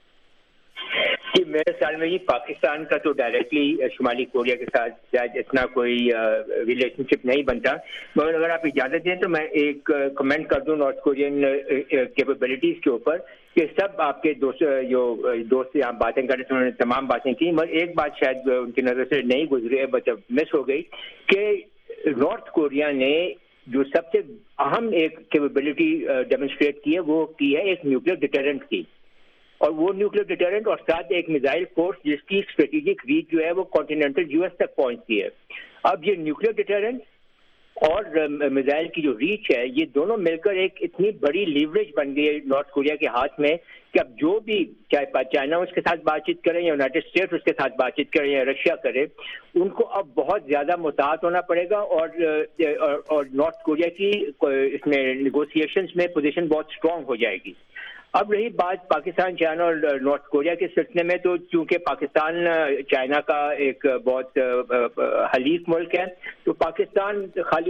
میرے خیال میں یہ پاکستان کا تو ڈائریکٹلی شمالی کوریا کے ساتھ شاید اتنا کوئی ریلیشن شپ نہیں بنتا, مگر اگر آپ اجازت دیں تو میں ایک کمنٹ کر دوں نارتھ کورین کیپیبلٹیز کے اوپر کہ سب آپ کے دوست جو دوست یہاں باتیں کر رہے تھے انہوں نے تمام باتیں کی, مگر ایک بات شاید ان کی نظر سے نہیں گزری ہے, مطلب مس ہو گئی کہ نارتھ کوریا نے جو سب سے اہم ایک کیپیبلٹی ڈیمونسٹریٹ کی ہے وہ کی ہے ایک نیوکلیر ڈیٹرنٹ کی, اور وہ نیوکلیر ڈیٹرنٹ اور ساتھ ایک میزائل فورس جس کی اسٹریٹجک ریچ جو ہے وہ کانٹیننٹل یو ایس تک پہنچتی ہے. اب یہ نیوکلیر ڈیٹرنٹ اور میزائل کی جو ریچ ہے یہ دونوں مل کر ایک اتنی بڑی لیوریج بن گئی ہے نارتھ کوریا کے ہاتھ میں کہ اب جو بھی چاہے چائنا اس کے ساتھ بات چیت کرے یا یونائٹیڈ اسٹیٹس اس کے ساتھ بات چیت کرے یا رشیا کرے, ان کو اب بہت زیادہ محتاط ہونا پڑے گا, اور اور نارتھ کوریا کی اس میں نیگوسیشنز میں پوزیشن بہت اسٹرانگ ہو جائے گی. اب رہی بات پاکستان, چائنا اور نارتھ کوریا کے سلسلے میں, تو چونکہ پاکستان چائنا کا ایک بہت حلیف ملک ہے تو پاکستان خالی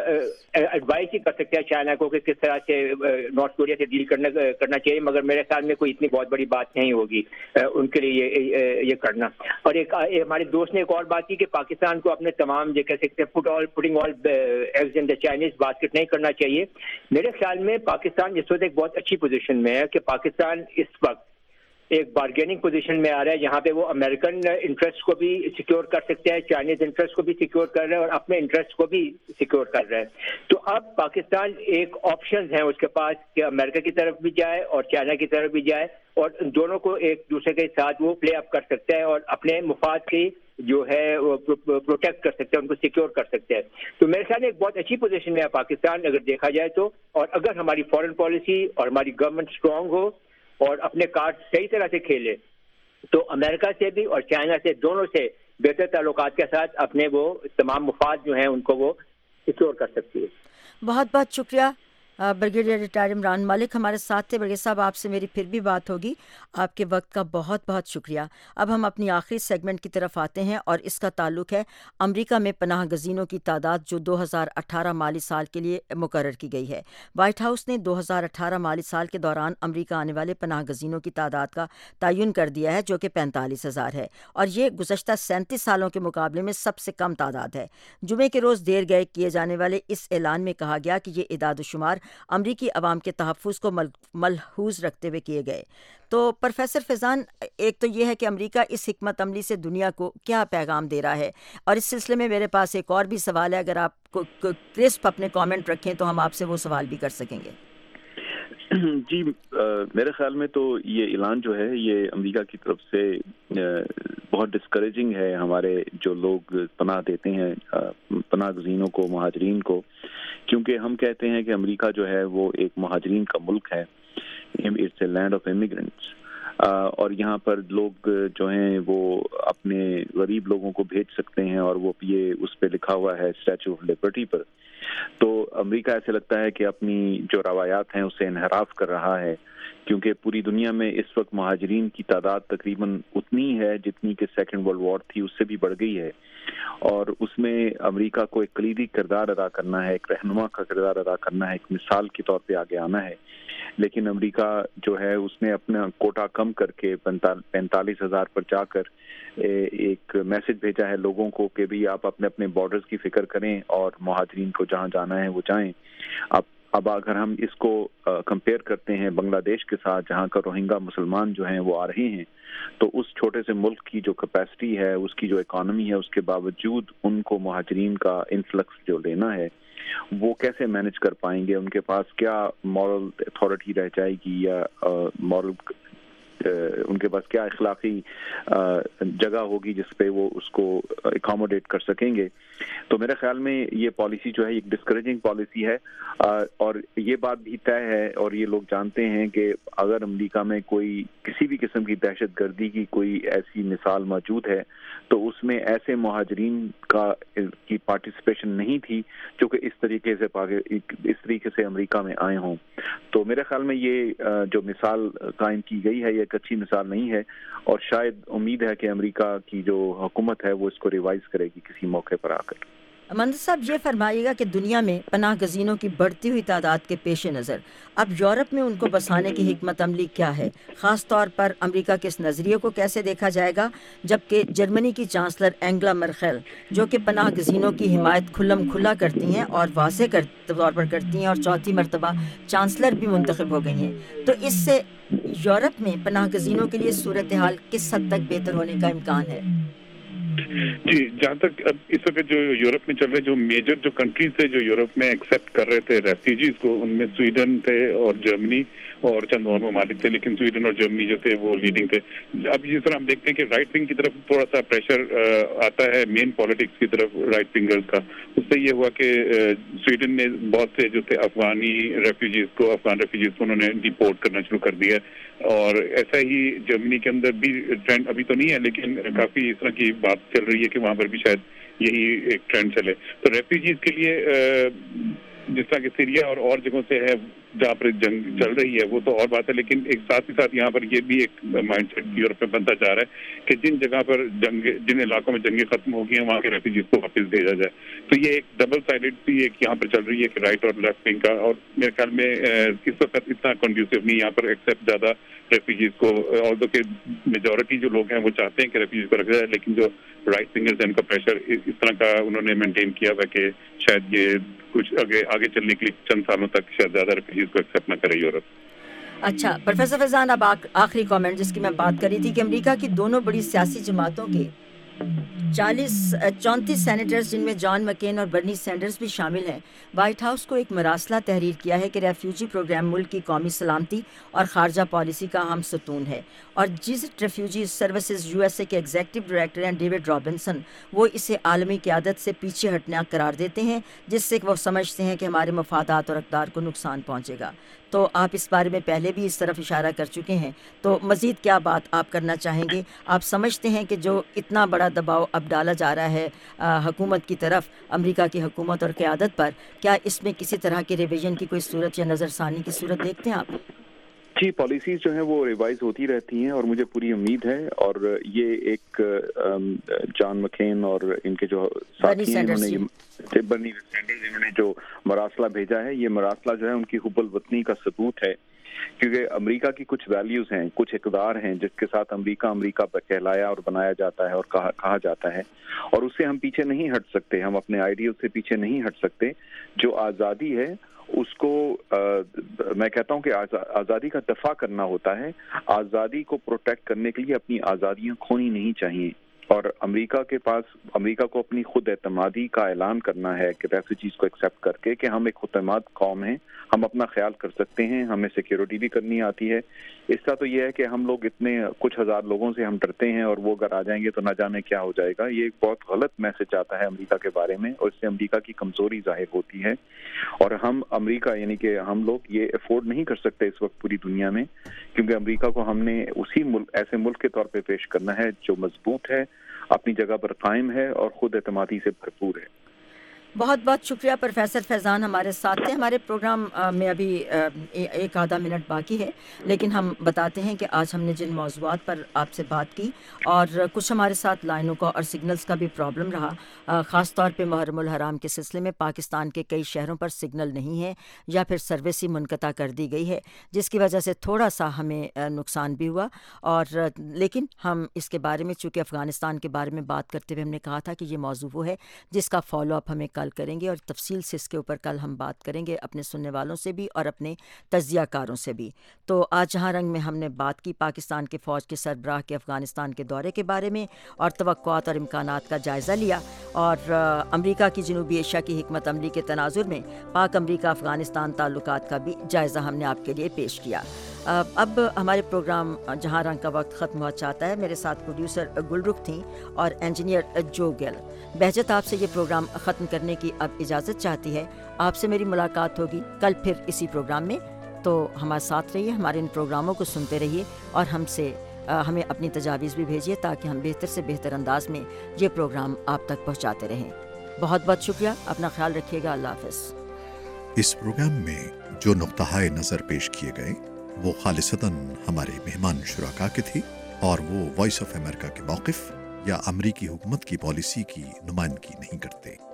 ایڈوائز ہی کر سکتا ہے چائنا کو کہ کس طرح سے نارتھ کوریا سے ڈیل کرنا کرنا چاہیے, مگر میرے خیال میں کوئی اتنی بہت بڑی بات نہیں ہوگی ان کے لیے یہ کرنا. اور ایک ہمارے دوست نے ایک اور بات کی کہ پاکستان کو اپنے تمام جو کہہ سکتے ہیں put all putting all eggs in the Chinese basket نہیں کرنا چاہیے. میرے خیال میں پاکستان اس وقت ایک بہت اچھی پوزیشن میں ہے کہ پاکستان اس وقت ایک بارگیننگ پوزیشن میں آ رہا ہے جہاں پہ وہ امریکن انٹرسٹ کو بھی سیکیور کر سکتا ہے, چائنیز انٹرسٹ کو بھی سیکیور کر رہا ہے اور اپنے انٹرسٹ کو بھی سیکیور کر رہا ہے. تو اب پاکستان ایک آپشنز ہیں اس کے پاس کہ امریکہ کی طرف بھی جائے اور چائنا کی طرف بھی جائے, اور دونوں کو ایک دوسرے کے ساتھ وہ پلے اپ کر سکتا ہے اور اپنے مفاد کی جو ہے وہ پروٹیکٹ کر سکتے ہیں, ان کو سیکیور کر سکتے ہیں. تو میرے خیال میں ایک بہت اچھی پوزیشن میں ہے پاکستان اگر دیکھا جائے تو, اور اگر ہماری فارن پالیسی اور ہماری گورنمنٹ اسٹرانگ ہو اور اپنے کارڈ صحیح طرح سے کھیلے تو امریکہ سے بھی اور چائنا سے دونوں سے بہتر تعلقات کے ساتھ اپنے وہ تمام مفاد جو ہیں ان کو وہ سیکیور کر سکتی ہے. بہت بہت شکریہ. بریگیڈیئر ریٹائر عمران ملک ہمارے ساتھ تھے. برگے صاحب آپ سے میری پھر بھی بات ہوگی, آپ کے وقت کا بہت بہت شکریہ. اب ہم اپنی آخری سیگمنٹ کی طرف آتے ہیں اور اس کا تعلق ہے امریکہ میں پناہ گزینوں کی تعداد جو دو ہزار اٹھارہ مالی سال کے لیے مقرر کی گئی ہے. وائٹ ہاؤس نے دو ہزار اٹھارہ مالی سال کے دوران امریکہ آنے والے پناہ گزینوں کی تعداد کا تعین کر دیا ہے جو کہ پینتالیس ہزار ہے, اور یہ گزشتہ سینتیس سالوں کے مقابلے میں سب سے کم تعداد ہے. جمعے کے روز دیر گئے کیے جانے والے اس اعلان میں کہا گیا کہ یہ اعداد و شمار امریکی عوام کے تحفظ کو ملحوظ رکھتے ہوئے کیے گئے. تو پروفیسر فیضان, ایک تو یہ ہے کہ امریکہ اس حکمت عملی سے دنیا کو کیا پیغام دے رہا ہے, اور اس سلسلے میں میرے پاس ایک اور بھی سوال ہے, اگر آپ کرسپ اپنے کامنٹ رکھیں تو ہم آپ سے وہ سوال بھی کر سکیں گے. جی میرے خیال میں تو یہ اعلان جو ہے یہ امریکہ کی طرف سے بہت ڈسکریجنگ ہے ہمارے جو لوگ پناہ دیتے ہیں پناہ گزینوں کو, مہاجرین کو, کیونکہ ہم کہتے ہیں کہ امریکہ جو ہے وہ ایک مہاجرین کا ملک ہے, it's a land of immigrants, اور یہاں پر لوگ جو ہیں وہ اپنے غریب لوگوں کو بھیج سکتے ہیں, اور وہ یہ اس پہ لکھا ہوا ہے اسٹیچو آف لبرٹی پر. تو امریکہ ایسے لگتا ہے کہ اپنی جو روایات ہیں اسے انحراف کر رہا ہے, کیونکہ پوری دنیا میں اس وقت مہاجرین کی تعداد تقریباً اتنی ہے جتنی کہ سیکنڈ ورلڈ وار تھی اس سے بھی بڑھ گئی ہے, اور اس میں امریکہ کو ایک کلیدی کردار ادا کرنا ہے, ایک رہنما کا کردار ادا کرنا ہے, ایک مثال کے طور پہ آگے آنا ہے. لیکن امریکہ جو ہے اس نے اپنا کوٹا کم کر کے پینتالیس ہزار پر جا کر ایک میسج بھیجا ہے لوگوں کو کہ بھی آپ اپنے اپنے بارڈرز کی فکر کریں اور مہاجرین کو جہاں جانا ہے وہ جائیں. اب اب اگر ہم اس کو کمپیئر کرتے ہیں بنگلہ دیش کے ساتھ جہاں کا روہنگا مسلمان جو ہیں وہ آ رہے ہیں, تو اس چھوٹے سے ملک کی جو کیپیسٹی ہے, اس کی جو اکانومی ہے, اس کے باوجود ان کو مہاجرین کا انفلکس جو لینا ہے وہ کیسے مینج کر پائیں گے؟ ان کے پاس کیا مورل اتھارٹی رہ جائے گی یا مورل ان کے پاس کیا اخلاقی جگہ ہوگی جس پہ وہ اس کو اکاموڈیٹ کر سکیں گے. تو میرے خیال میں یہ پالیسی جو ہے ایک ڈسکریجنگ پالیسی ہے, اور یہ بات بھی طے ہے اور یہ لوگ جانتے ہیں کہ اگر امریکہ میں کوئی کسی بھی قسم کی دہشت گردی کی کوئی ایسی مثال موجود ہے تو اس میں ایسے مہاجرین کا کی پارٹیسپیشن نہیں تھی جو کہ اس طریقے سے اس طریقے سے امریکہ میں آئے ہوں. تو میرے خیال میں یہ جو مثال قائم کی گئی ہے یہ ایک اچھی مثال نہیں ہے, اور شاید امید ہے کہ امریکہ کی جو حکومت ہے وہ اس کو ریوائز کرے گی کسی موقع پر آ کر. مہندس صاحب یہ فرمائیے گا کہ دنیا میں پناہ گزینوں کی بڑھتی ہوئی تعداد کے پیش نظر اب یورپ میں ان کو بسانے کی حکمت عملی کیا ہے؟ خاص طور پر امریکہ کے اس نظریے کو کیسے دیکھا جائے گا جبکہ جرمنی کی چانسلر اینگلا مرکل جو کہ پناہ گزینوں کی حمایت کھلم کھلا کرتی ہیں اور واضح طور پر کرتی ہیں اور چوتھی مرتبہ چانسلر بھی منتخب ہو گئی ہیں, تو اس سے یورپ میں پناہ گزینوں کے لیے صورتحال کس حد تک بہتر ہونے کا امکان ہے؟ جی, جہاں تک اب اس وقت جو یورپ میں چل رہے جو میجر جو کنٹریز تھے جو یورپ میں ایکسیپٹ کر رہے تھے ریفیوجیز کو, ان میں سویڈن تھے اور جرمنی اور چند اور ممالک تھے, لیکن سویڈن اور جرمنی جو تھے وہ لیڈنگ تھے. اب جس طرح ہم دیکھتے ہیں کہ رائٹ ونگ کی طرف تھوڑا سا پریشر آتا ہے مین پالیٹکس کی طرف رائٹ ونگرز کا, اس سے یہ ہوا کہ سویڈن نے بہت سے جو تھے افغانی ریفیوجیز کو افغان ریفیوجیز کو انہوں نے ڈیپورٹ کرنا شروع کر دیا, اور ایسا ہی جرمنی کے اندر بھی ٹرینڈ ابھی تو نہیں ہے لیکن کافی اس طرح کی بات چل رہی ہے کہ وہاں پر بھی شاید یہی ایک ٹرینڈ چلے. تو ریفیوجیز کے لیے جس طرح کہ سیریا اور اور جگہوں سے ہے جہاں پر جنگ چل رہی ہے وہ تو اور بات ہے, لیکن ایک ساتھ ہی ساتھ یہاں پر یہ بھی ایک مائنڈ سیٹ یورپ میں بنتا جا رہا ہے کہ جن جگہ پر جنگ جن علاقوں میں جنگیں ختم ہو گئی ہیں وہاں کے ریفیوجیز کو واپس بھیجا جائے. تو یہ ایک ڈبل سائڈڈ سی ایک یہاں پر چل رہی ہے کہ رائٹ اور لیفٹ ونگ کا, اور میرے خیال میں اس وقت اتنا کنڈیوسو نہیں یہاں پر ایکسیپٹ زیادہ ریفیوجیز کو, اور کہ میجورٹی جو لوگ ہیں وہ چاہتے ہیں کہ ریفیوجیز کو رکھا جائے, لیکن جو رائٹ ونگرز ہیں ان کا پریشر اس طرح کا انہوں نے مینٹین کیا ہوا کہ شاید یہ کچھ آگے آگے چلنے کے لیے چند سالوں تک شاید زیادہ ریفیوجیز کو ایکسیپٹ نہ کرے یورپ. اچھا پروفیسر فیضان, اب آخری کامنٹ جس کی میں بات کری تھی کہ امریکہ کی دونوں بڑی سیاسی جماعتوں کے چالیس چونتیس سینیٹرز جن میں جان مکین اور برنی سینڈرز بھی شامل ہیں وائٹ ہاؤس کو ایک مراسلہ تحریر کیا ہے کہ ریفیوجی پروگرام ملک کی قومی سلامتی اور خارجہ پالیسی کا اہم ستون ہے, اور Jesuit refugee services U S A کے ایگزیکٹو ڈائریکٹر ہیں ڈیوڈ رابنسن, وہ اسے عالمی قیادت سے پیچھے ہٹنا قرار دیتے ہیں جس سے وہ سمجھتے ہیں کہ ہمارے مفادات اور اقدار کو نقصان پہنچے گا. تو آپ اس بارے میں پہلے بھی اس طرف اشارہ کر چکے ہیں, تو مزید کیا بات آپ کرنا چاہیں گے؟ آپ سمجھتے ہیں کہ جو اتنا بڑا دباؤ اب ڈالا جا رہا ہے حکومت کی طرف امریکہ کی حکومت اور قیادت پر, کیا اس میں کسی طرح کے ریویژن کی کوئی صورت یا نظر ثانی کی صورت دیکھتے ہیں آپ؟ جی, پالیسیز جو ہیں وہ ریوائز ہوتی رہتی ہیں اور مجھے پوری امید ہے, اور یہ ایک جان مکین اور ان کے جو ساتھی ہیں انہوں نے برنی سینڈرز انہوں نے جو مراسلہ بھیجا ہے, یہ مراسلہ جو ہے ان کی حب الوطنی کا ثبوت ہے, کیونکہ امریکہ کی کچھ ویلیوز ہیں, کچھ اقدار ہیں جس کے ساتھ امریکہ امریکہ پر کہلایا اور بنایا جاتا ہے اور کہا کہا جاتا ہے, اور اس سے ہم پیچھے نہیں ہٹ سکتے, ہم اپنے آئیڈیل سے پیچھے نہیں ہٹ سکتے. جو آزادی ہے اس کو آ, میں کہتا ہوں کہ آزادی کا دفاع کرنا ہوتا ہے, آزادی کو پروٹیکٹ کرنے کے لیے اپنی آزادیاں کھونی نہیں چاہیے, اور امریکہ کے پاس امریکہ کو اپنی خود اعتمادی کا اعلان کرنا ہے کہ ریفیوجیز کو ایکسیپٹ کر کے کہ ہم ایک خود اعتماد قوم ہیں, ہم اپنا خیال کر سکتے ہیں, ہمیں سیکیورٹی بھی کرنی آتی ہے. اس کا تو یہ ہے کہ ہم لوگ اتنے کچھ ہزار لوگوں سے ہم ڈرتے ہیں اور وہ اگر آ جائیں گے تو نہ جانے کیا ہو جائے گا. یہ ایک بہت غلط میسج آتا ہے امریکہ کے بارے میں, اور اس سے امریکہ کی کمزوری ظاہر ہوتی ہے, اور ہم امریکہ یعنی کہ ہم لوگ یہ افورڈ نہیں کر سکتے اس وقت پوری دنیا میں, کیونکہ امریکہ کو ہم نے اسی ملک ایسے ملک کے طور پہ پیش کرنا ہے جو مضبوط ہے, اپنی جگہ پر قائم ہے اور خود اعتمادی سے بھرپور ہے. بہت بہت شکریہ پروفیسر فیضان ہمارے ساتھ تھے. ہمارے پروگرام میں ابھی ایک آدھا منٹ باقی ہے, لیکن ہم بتاتے ہیں کہ آج ہم نے جن موضوعات پر آپ سے بات کی, اور کچھ ہمارے ساتھ لائنوں کا اور سگنلز کا بھی پرابلم رہا, خاص طور پہ محرم الحرام کے سلسلے میں پاکستان کے کئی شہروں پر سگنل نہیں ہے یا پھر سروس ہی منقطع کر دی گئی ہے, جس کی وجہ سے تھوڑا سا ہمیں نقصان بھی ہوا. اور لیکن ہم اس کے بارے میں چونکہ افغانستان کے بارے میں بات کرتے ہوئے ہم نے کہا تھا کہ یہ موضوع وہ ہے جس کا فالو اپ ہمیں کریں گے, اور تفصیل سے اس کے اوپر کل ہم بات کریں گے اپنے سننے والوں سے بھی اور اپنے تجزیہ کاروں سے بھی. تو آج جہاں رنگ میں ہم نے بات کی پاکستان کے فوج کے سربراہ کے افغانستان کے دورے کے بارے میں اور توقعات اور امکانات کا جائزہ لیا, اور امریکہ کی جنوبی ایشیا کی حکمت عملی کے تناظر میں پاک امریکہ افغانستان تعلقات کا بھی جائزہ ہم نے آپ کے لیے پیش کیا. اب ہمارے پروگرام جہاں رنگ کا وقت ختم ہوا چاہتا ہے. میرے ساتھ پروڈیوسر گلرخ تھیں اور انجینئر جو گل. بہجت آپ سے یہ پروگرام ختم کرنے کی اب اجازت چاہتی ہے. آپ سے میری ملاقات ہوگی کل پھر اسی پروگرام میں. تو ہمارے ساتھ رہیے, ہمارے ان پروگراموں کو سنتے رہیے اور ہم سے ہمیں اپنی تجاویز بھی بھیجیے تاکہ ہم بہتر سے بہتر انداز میں یہ پروگرام آپ تک پہنچاتے رہیں. بہت بہت شکریہ, اپنا خیال رکھیے گا. اللہ حافظ. اس پروگرام میں جو نقطۂ نظر پیش کیے گئے وہ خالصتاً ہمارے مہمان شرکا کے تھے اور وہ وائس آف امریکہ کے موقف یا امریکی حکومت کی پالیسی کی نمائندگی نہیں کرتے.